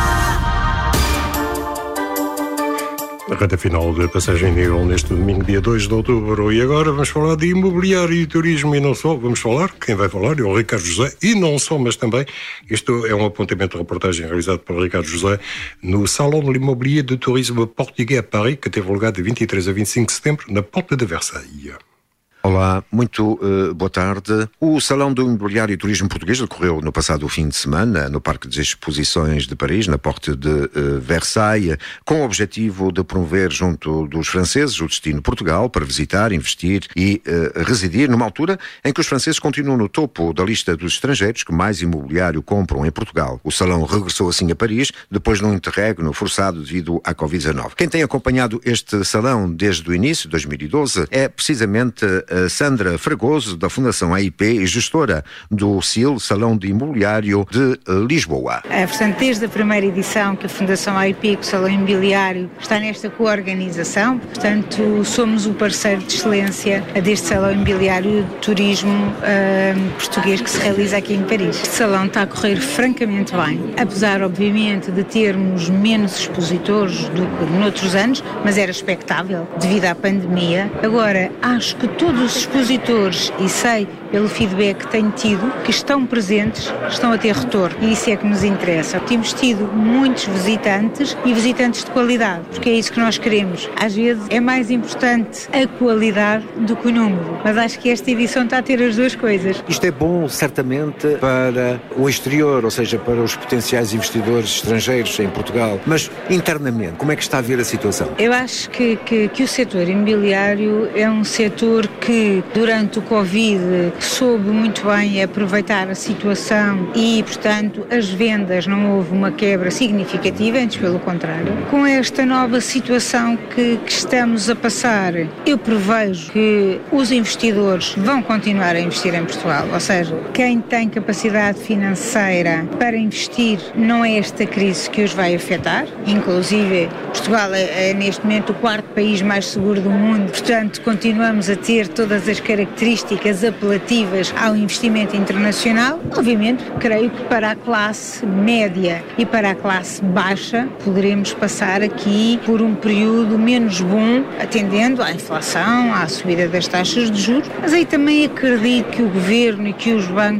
Reta final de Passagem Nível neste domingo, dia 2 de outubro. E agora vamos falar de imobiliário e turismo e não só. Vamos falar, quem vai falar é o Ricardo José, e não só, mas também, isto é um apontamento de reportagem realizado por Ricardo José no Salão de l'Immobilier de Tourisme Português a Paris, que teve lugar de 23 a 25 de setembro na Porta de Versailles. Olá, muito boa tarde. O Salão do Imobiliário e Turismo Português decorreu no passado fim de semana no Parque de Exposições de Paris, na Porte de Versailles, com o objetivo de promover junto dos franceses o destino Portugal para visitar, investir e residir, numa altura em que os franceses continuam no topo da lista dos estrangeiros que mais imobiliário compram em Portugal. O Salão regressou assim a Paris, depois de um interregno forçado devido à Covid-19. Quem tem acompanhado este Salão desde o início, 2012, é precisamente Sandra Fragoso, da Fundação AIP e gestora do SIL, Salão de Imobiliário de Lisboa. Portanto, desde a primeira edição que a Fundação AIP, que o Salão Imobiliário, está nesta coorganização, portanto, somos o parceiro de excelência deste Salão Imobiliário de Turismo português que se realiza aqui em Paris. Este salão está a correr francamente bem, apesar, obviamente, de termos menos expositores do que noutros anos, mas era expectável devido à pandemia. Agora, acho que todos os expositores, e sei pelo feedback que tenho tido, que estão presentes, estão a ter retorno, e isso é que nos interessa. Temos tido muitos visitantes e visitantes de qualidade, porque é isso que nós queremos. Às vezes é mais importante a qualidade do que o número, mas acho que esta edição está a ter as duas coisas. Isto é bom, certamente, para o exterior, ou seja, para os potenciais investidores estrangeiros em Portugal, mas internamente, como é que está a ver a situação? Eu acho que o setor imobiliário é um setor que, durante o Covid, soube muito bem aproveitar a situação e, portanto, as vendas não houve uma quebra significativa, antes pelo contrário. Com esta nova situação que estamos a passar, eu prevejo que os investidores vão continuar a investir em Portugal, ou seja, quem tem capacidade financeira para investir, não é esta crise que os vai afetar. Inclusive, Portugal é neste momento o quarto país mais seguro do mundo, portanto, continuamos a ter todas as características apelativas ao investimento internacional. Obviamente, creio que para a classe média e para a classe baixa poderemos passar aqui por um período menos bom, atendendo à inflação, à subida das taxas de juros, mas aí também acredito que o Governo e que os bancos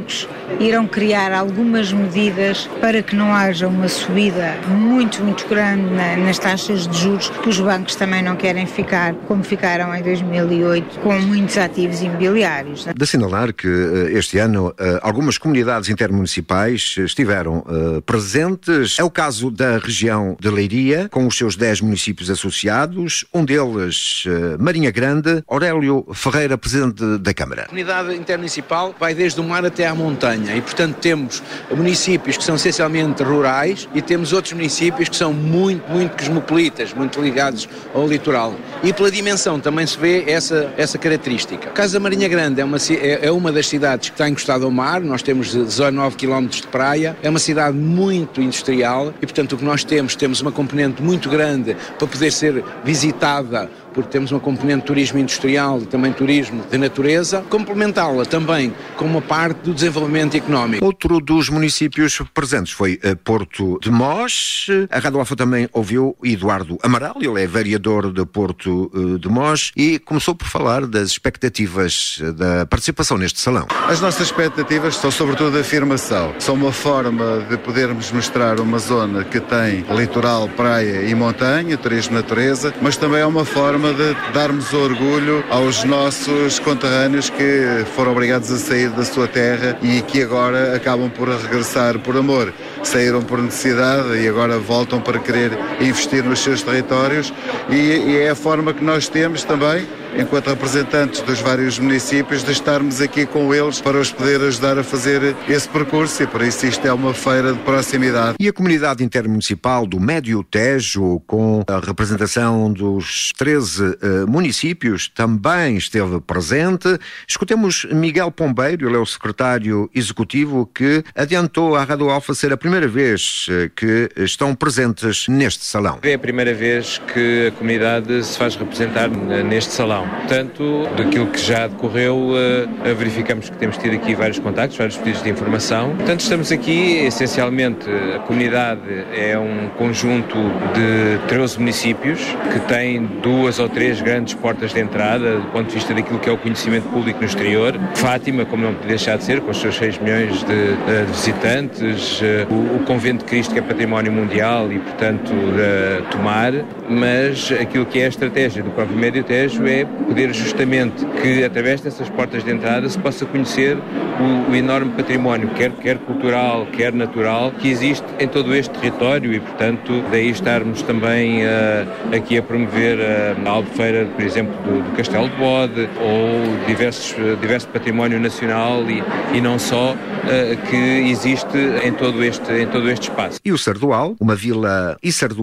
irão criar algumas medidas para que não haja uma subida muito grande nas taxas de juros, que os bancos também não querem ficar como ficaram em 2008, com muitos ativos imobiliários. De assinalar que este ano algumas comunidades intermunicipais estiveram presentes. É o caso da região de Leiria, com os seus 10 municípios associados, um deles Marinha Grande. Aurélio Ferreira, presidente da Câmara. A comunidade intermunicipal vai desde o mar até à montanha e, portanto, temos municípios que são essencialmente rurais e temos outros municípios que são muito cosmopolitas, muito ligados ao litoral. E pela dimensão também se vê essa característica. O caso da Marinha Grande é uma das cidades que está encostada ao mar, nós temos 19 km de praia, é uma cidade muito industrial e, portanto, o que nós temos uma componente muito grande para poder ser visitada, porque temos uma componente de turismo industrial e também turismo de natureza, complementá-la também com uma parte do desenvolvimento económico. Outro dos municípios presentes foi Porto de Mós. A Rádio Alfa também ouviu Eduardo Amaral, ele é vereador de Porto de Mós e começou por falar das expectativas da participação neste salão. As nossas expectativas são sobretudo a afirmação. São uma forma de podermos mostrar uma zona que tem litoral, praia e montanha, turismo de natureza, mas também é uma forma de darmos orgulho aos nossos conterrâneos que foram obrigados a sair da sua terra e que agora acabam por regressar por amor. Saíram por necessidade e agora voltam para querer investir nos seus territórios e é a forma que nós temos também, enquanto representantes dos vários municípios, de estarmos aqui com eles para os poder ajudar a fazer esse percurso e por isso isto é uma feira de proximidade. E a comunidade intermunicipal do Médio Tejo, com a representação dos 13 municípios, também esteve presente. Escutemos Miguel Pombeiro, ele é o secretário executivo, que adiantou à Rádio Alfa ser a primeira vez que estão presentes neste salão. É a primeira vez que a comunidade se faz representar neste salão. Portanto, daquilo que já decorreu, verificamos que temos tido aqui vários contactos, vários pedidos de informação. Portanto, estamos aqui, essencialmente, a comunidade é um conjunto de 13 municípios que tem 2 ou 3 grandes portas de entrada do ponto de vista daquilo que é o conhecimento público no exterior. Fátima, como não podia deixar de ser, com os seus 6 milhões de visitantes, o Convento de Cristo, que é património mundial e, portanto, Tomar, mas aquilo que é a estratégia do próprio Médio Tejo é poder justamente que, através dessas portas de entrada, se possa conhecer o enorme património, quer cultural, quer natural, que existe em todo este território e, portanto, daí estarmos também aqui a promover a albufeira, por exemplo, do Castelo de Bode ou diverso património nacional e não só, que existe em todo este espaço. E o Sardual, uma vila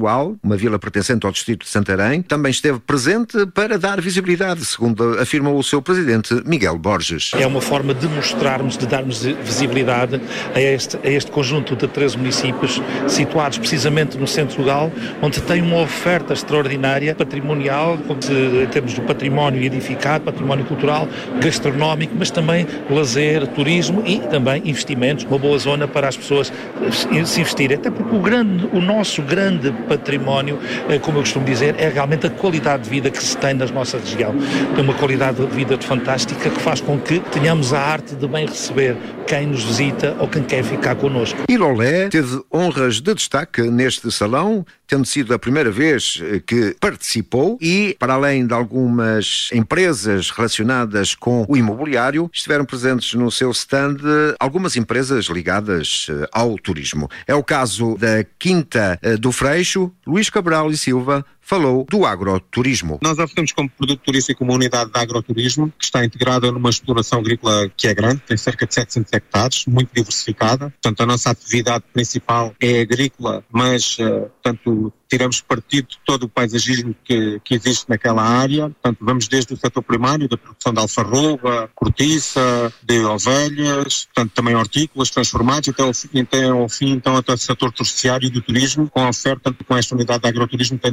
pertencente ao distrito de Santarém, também esteve presente para dar visibilidade, segundo afirma o seu presidente Miguel Borges. É uma forma de mostrarmos, de darmos visibilidade a este conjunto de 13 municípios situados precisamente no centro rural, onde tem uma oferta extraordinária patrimonial, em termos do património edificado, património cultural, gastronómico, mas também lazer, turismo e também investimentos, uma boa zona para as pessoas se investirem. Até porque o nosso grande património, como eu costumo dizer, é realmente a qualidade de vida que se tem na nossa região. Tem uma qualidade de vida fantástica que faz com que tenhamos a arte de bem receber quem nos visita ou quem quer ficar connosco. E Lolé teve honras de destaque neste salão, tendo sido a primeira vez que participou e, para além de algumas empresas relacionadas com o imobiliário, estiveram presentes no seu stand algumas empresas ligadas ao turismo. É o caso da Quinta do Freixo. Luís Cabral e Silva falou do agroturismo. Nós oferecemos como produto turístico uma unidade de agroturismo que está integrada numa exploração agrícola que é grande, tem cerca de 700 hectares, muito diversificada. Portanto, a nossa atividade principal é agrícola, mas, portanto, tiramos partido de todo o paisagismo que existe naquela área. Portanto, vamos desde o setor primário, da produção de alfarroba, cortiça, de ovelhas, portanto, também hortícolas transformados, até ao fim, então, até o setor terciário do turismo, com a oferta, com esta unidade de agroturismo, tem 16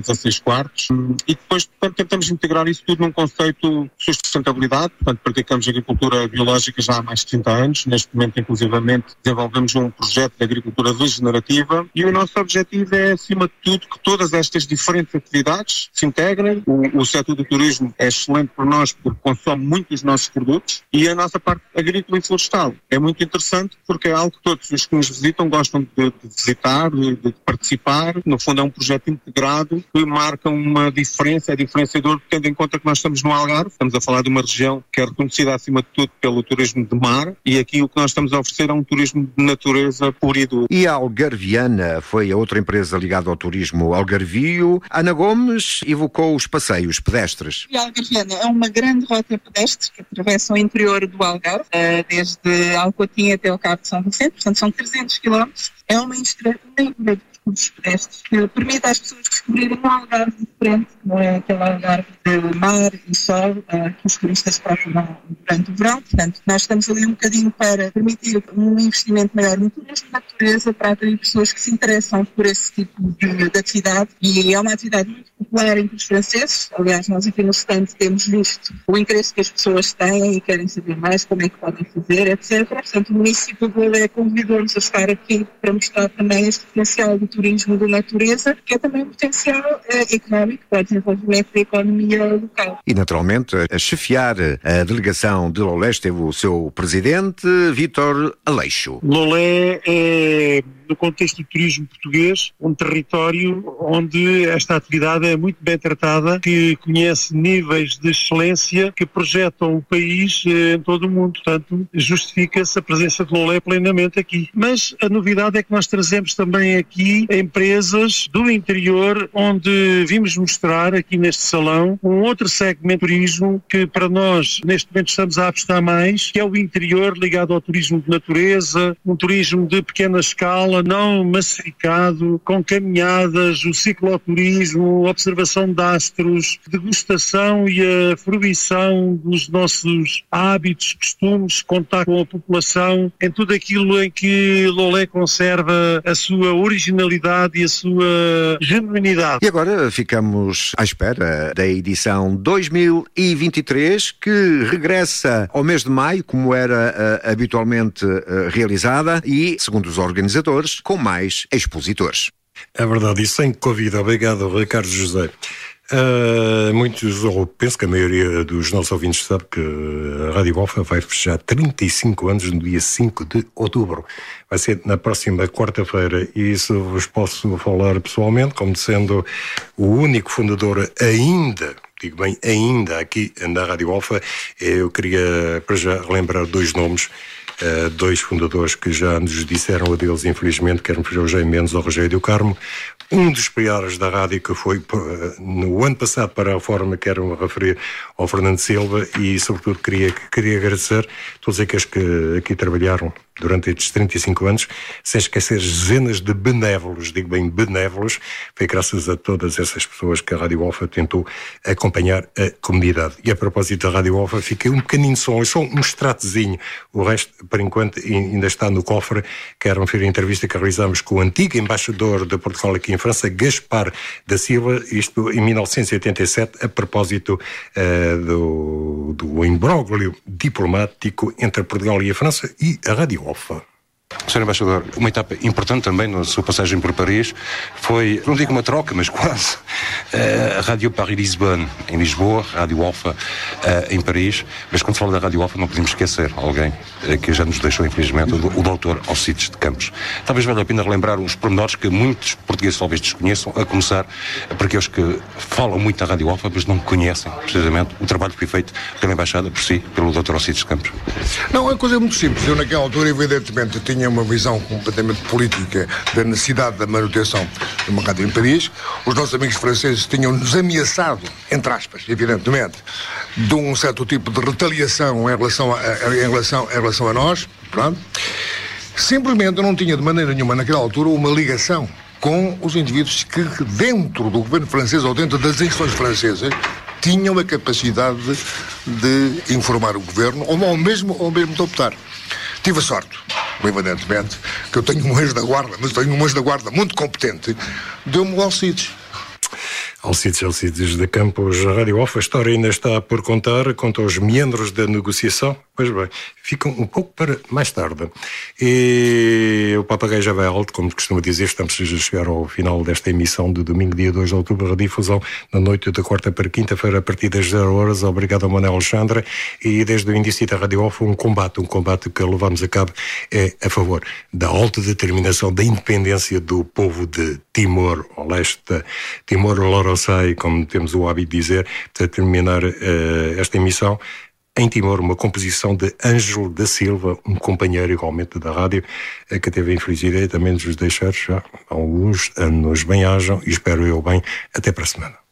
quartos, e depois, portanto, tentamos integrar isso tudo num conceito de sustentabilidade. Portanto, praticamos agricultura biológica já há mais de 30 anos. Neste momento, inclusivamente, desenvolvemos um projeto de agricultura regenerativa, e o nosso objetivo é, acima de tudo, que todas estas diferentes atividades se integrem. O setor do turismo é excelente para nós porque consome muito os nossos produtos, e a nossa parte agrícola e florestal é muito interessante porque é algo que todos os que nos visitam gostam de visitar, de participar. No fundo, é um projeto integrado que marca uma diferença, é diferenciador, tendo em conta que nós estamos no Algarve, estamos a falar de uma região que é reconhecida acima de tudo pelo turismo de mar, e aqui o que nós estamos a oferecer é um turismo de natureza pura e dura. E a Algarviana foi a outra empresa ligada ao turismo algarvio. Ana Gomes evocou os passeios pedestres. A Algarviana é uma grande rota pedestre que atravessa o interior do Algarve, desde Alcotim até o Cabo de São Vicente, portanto são 300 km. É uma infraestrutura de percursos pedestres que permite às pessoas descobrirem um Algarve diferente, não é aquele Algarve de mar e sol que os turistas procuram durante o verão. Portanto, nós estamos ali um bocadinho para permitir um investimento maior no turismo de natureza, para atrair pessoas que se interessam por esse tipo de atividade, e é uma atividade muito popular entre os franceses. Aliás, nós aqui no stand temos visto o interesse que as pessoas têm e querem saber mais como é que podem fazer, etc. Portanto, o município de Lolé convidou-nos a estar aqui para mostrar também este potencial do turismo de natureza, que é também um potencial económico para o desenvolvimento da economia local. E, naturalmente, a chefiar a delegação de Lolé esteve o seu presidente, Vítor Aleixo. Lolé é, no contexto do turismo português, um território onde esta atividade é muito bem tratada, que conhece níveis de excelência que projetam o país em todo o mundo. Portanto, justifica-se a presença de Lolé plenamente aqui. Mas a novidade é que nós trazemos também aqui empresas do interior, onde vimos mostrar aqui neste salão um outro segmento de turismo que para nós neste momento estamos a apostar mais, que é o interior ligado ao turismo de natureza, um turismo de pequena escala, não massificado, com caminhadas, o cicloturismo, observação de astros, degustação e a fruição dos nossos hábitos, costumes, contato com a população, em tudo aquilo em que Lolé conserva a sua originalidade e a sua genuinidade. E agora ficamos à espera da edição 2023, que regressa ao mês de maio, como era habitualmente realizada, e, segundo os organizadores, com mais expositores. É verdade, e sem Covid. Obrigado, Ricardo José. Muitos, ou penso que a maioria dos nossos ouvintes sabe que a Rádio Alfa vai fechar 35 anos no dia 5 de outubro. Vai ser na próxima quarta-feira, e isso vos posso falar pessoalmente, como sendo o único fundador ainda, digo bem, ainda aqui na Rádio Alfa. Eu queria para já relembrar dois nomes, dois fundadores que já nos disseram adeus, infelizmente, quer o Jaime Mendes ou o Rogério do Carmo. Um dos pilares da rádio que foi no ano passado para a forma, quero referir ao Fernando Silva, e sobretudo queria agradecer todos aqueles que aqui trabalharam durante estes 35 anos, sem esquecer dezenas de benévolos, digo bem benévolos. Foi graças a todas essas pessoas que a Rádio Alfa tentou acompanhar a comunidade. E a propósito da Rádio Alfa, fiquei um pequenino som, só um extratozinho. O resto, por enquanto, ainda está no cofre. Quero referir a entrevista que realizámos com o antigo embaixador de Portugal aqui em França, Gaspar da Silva, isto em 1987, a propósito do imbróglio diplomático entre Portugal e a França e a Rádio Alfa. Sr. Embaixador, uma etapa importante também na sua passagem por Paris foi, não digo uma troca, mas quase, a Rádio Paris-Lisbonne em Lisboa, Rádio Alfa em Paris. Mas quando se fala da Rádio Alfa não podemos esquecer alguém que já nos deixou, infelizmente, o Dr. Alcides de Campos. Talvez valha a pena relembrar uns pormenores que muitos portugueses talvez desconheçam, a começar por aqueles que falam muito da Rádio Alfa, mas não conhecem precisamente o trabalho que foi feito pela Embaixada, por si, pelo Dr. Alcides de Campos. Não, a coisa é muito simples. Eu naquela altura, evidentemente, tinha uma visão completamente política da necessidade da manutenção de uma rádio em Paris. Os nossos amigos franceses tinham-nos ameaçado, entre aspas, evidentemente, de um certo tipo de retaliação em relação a nós. Pronto. Simplesmente eu não tinha de maneira nenhuma naquela altura uma ligação com os indivíduos que dentro do governo francês ou dentro das instituições francesas tinham a capacidade de informar o governo ou mesmo de optar. Tive a sorte, evidentemente, que eu tenho um anjo da guarda, mas tenho um anjo da guarda muito competente, deu-me o Alcides. Alcides de Campos, Rádio Alfa. A história ainda está por contar quanto aos meandros da negociação. Pois bem, ficam um pouco para mais tarde. E o papagaio já vai alto, como costuma dizer. Estamos a chegar ao final desta emissão de domingo, dia 2 de outubro, redifusão na noite de quarta para quinta-feira, a partir das 0 horas. Obrigado ao Manuel Alexandre. E desde o início da Rádio Alfa, um combate que levamos a cabo é a favor da autodeterminação, da independência do povo de Timor-Leste, Timor-Loroçai, como temos o hábito de dizer, para terminar esta emissão. Em Timor, uma composição de Ângelo da Silva, um companheiro igualmente da rádio, que teve a infeliz ideia também de nos deixar já há alguns anos. Bem-ajam e espero eu bem. Até para a semana.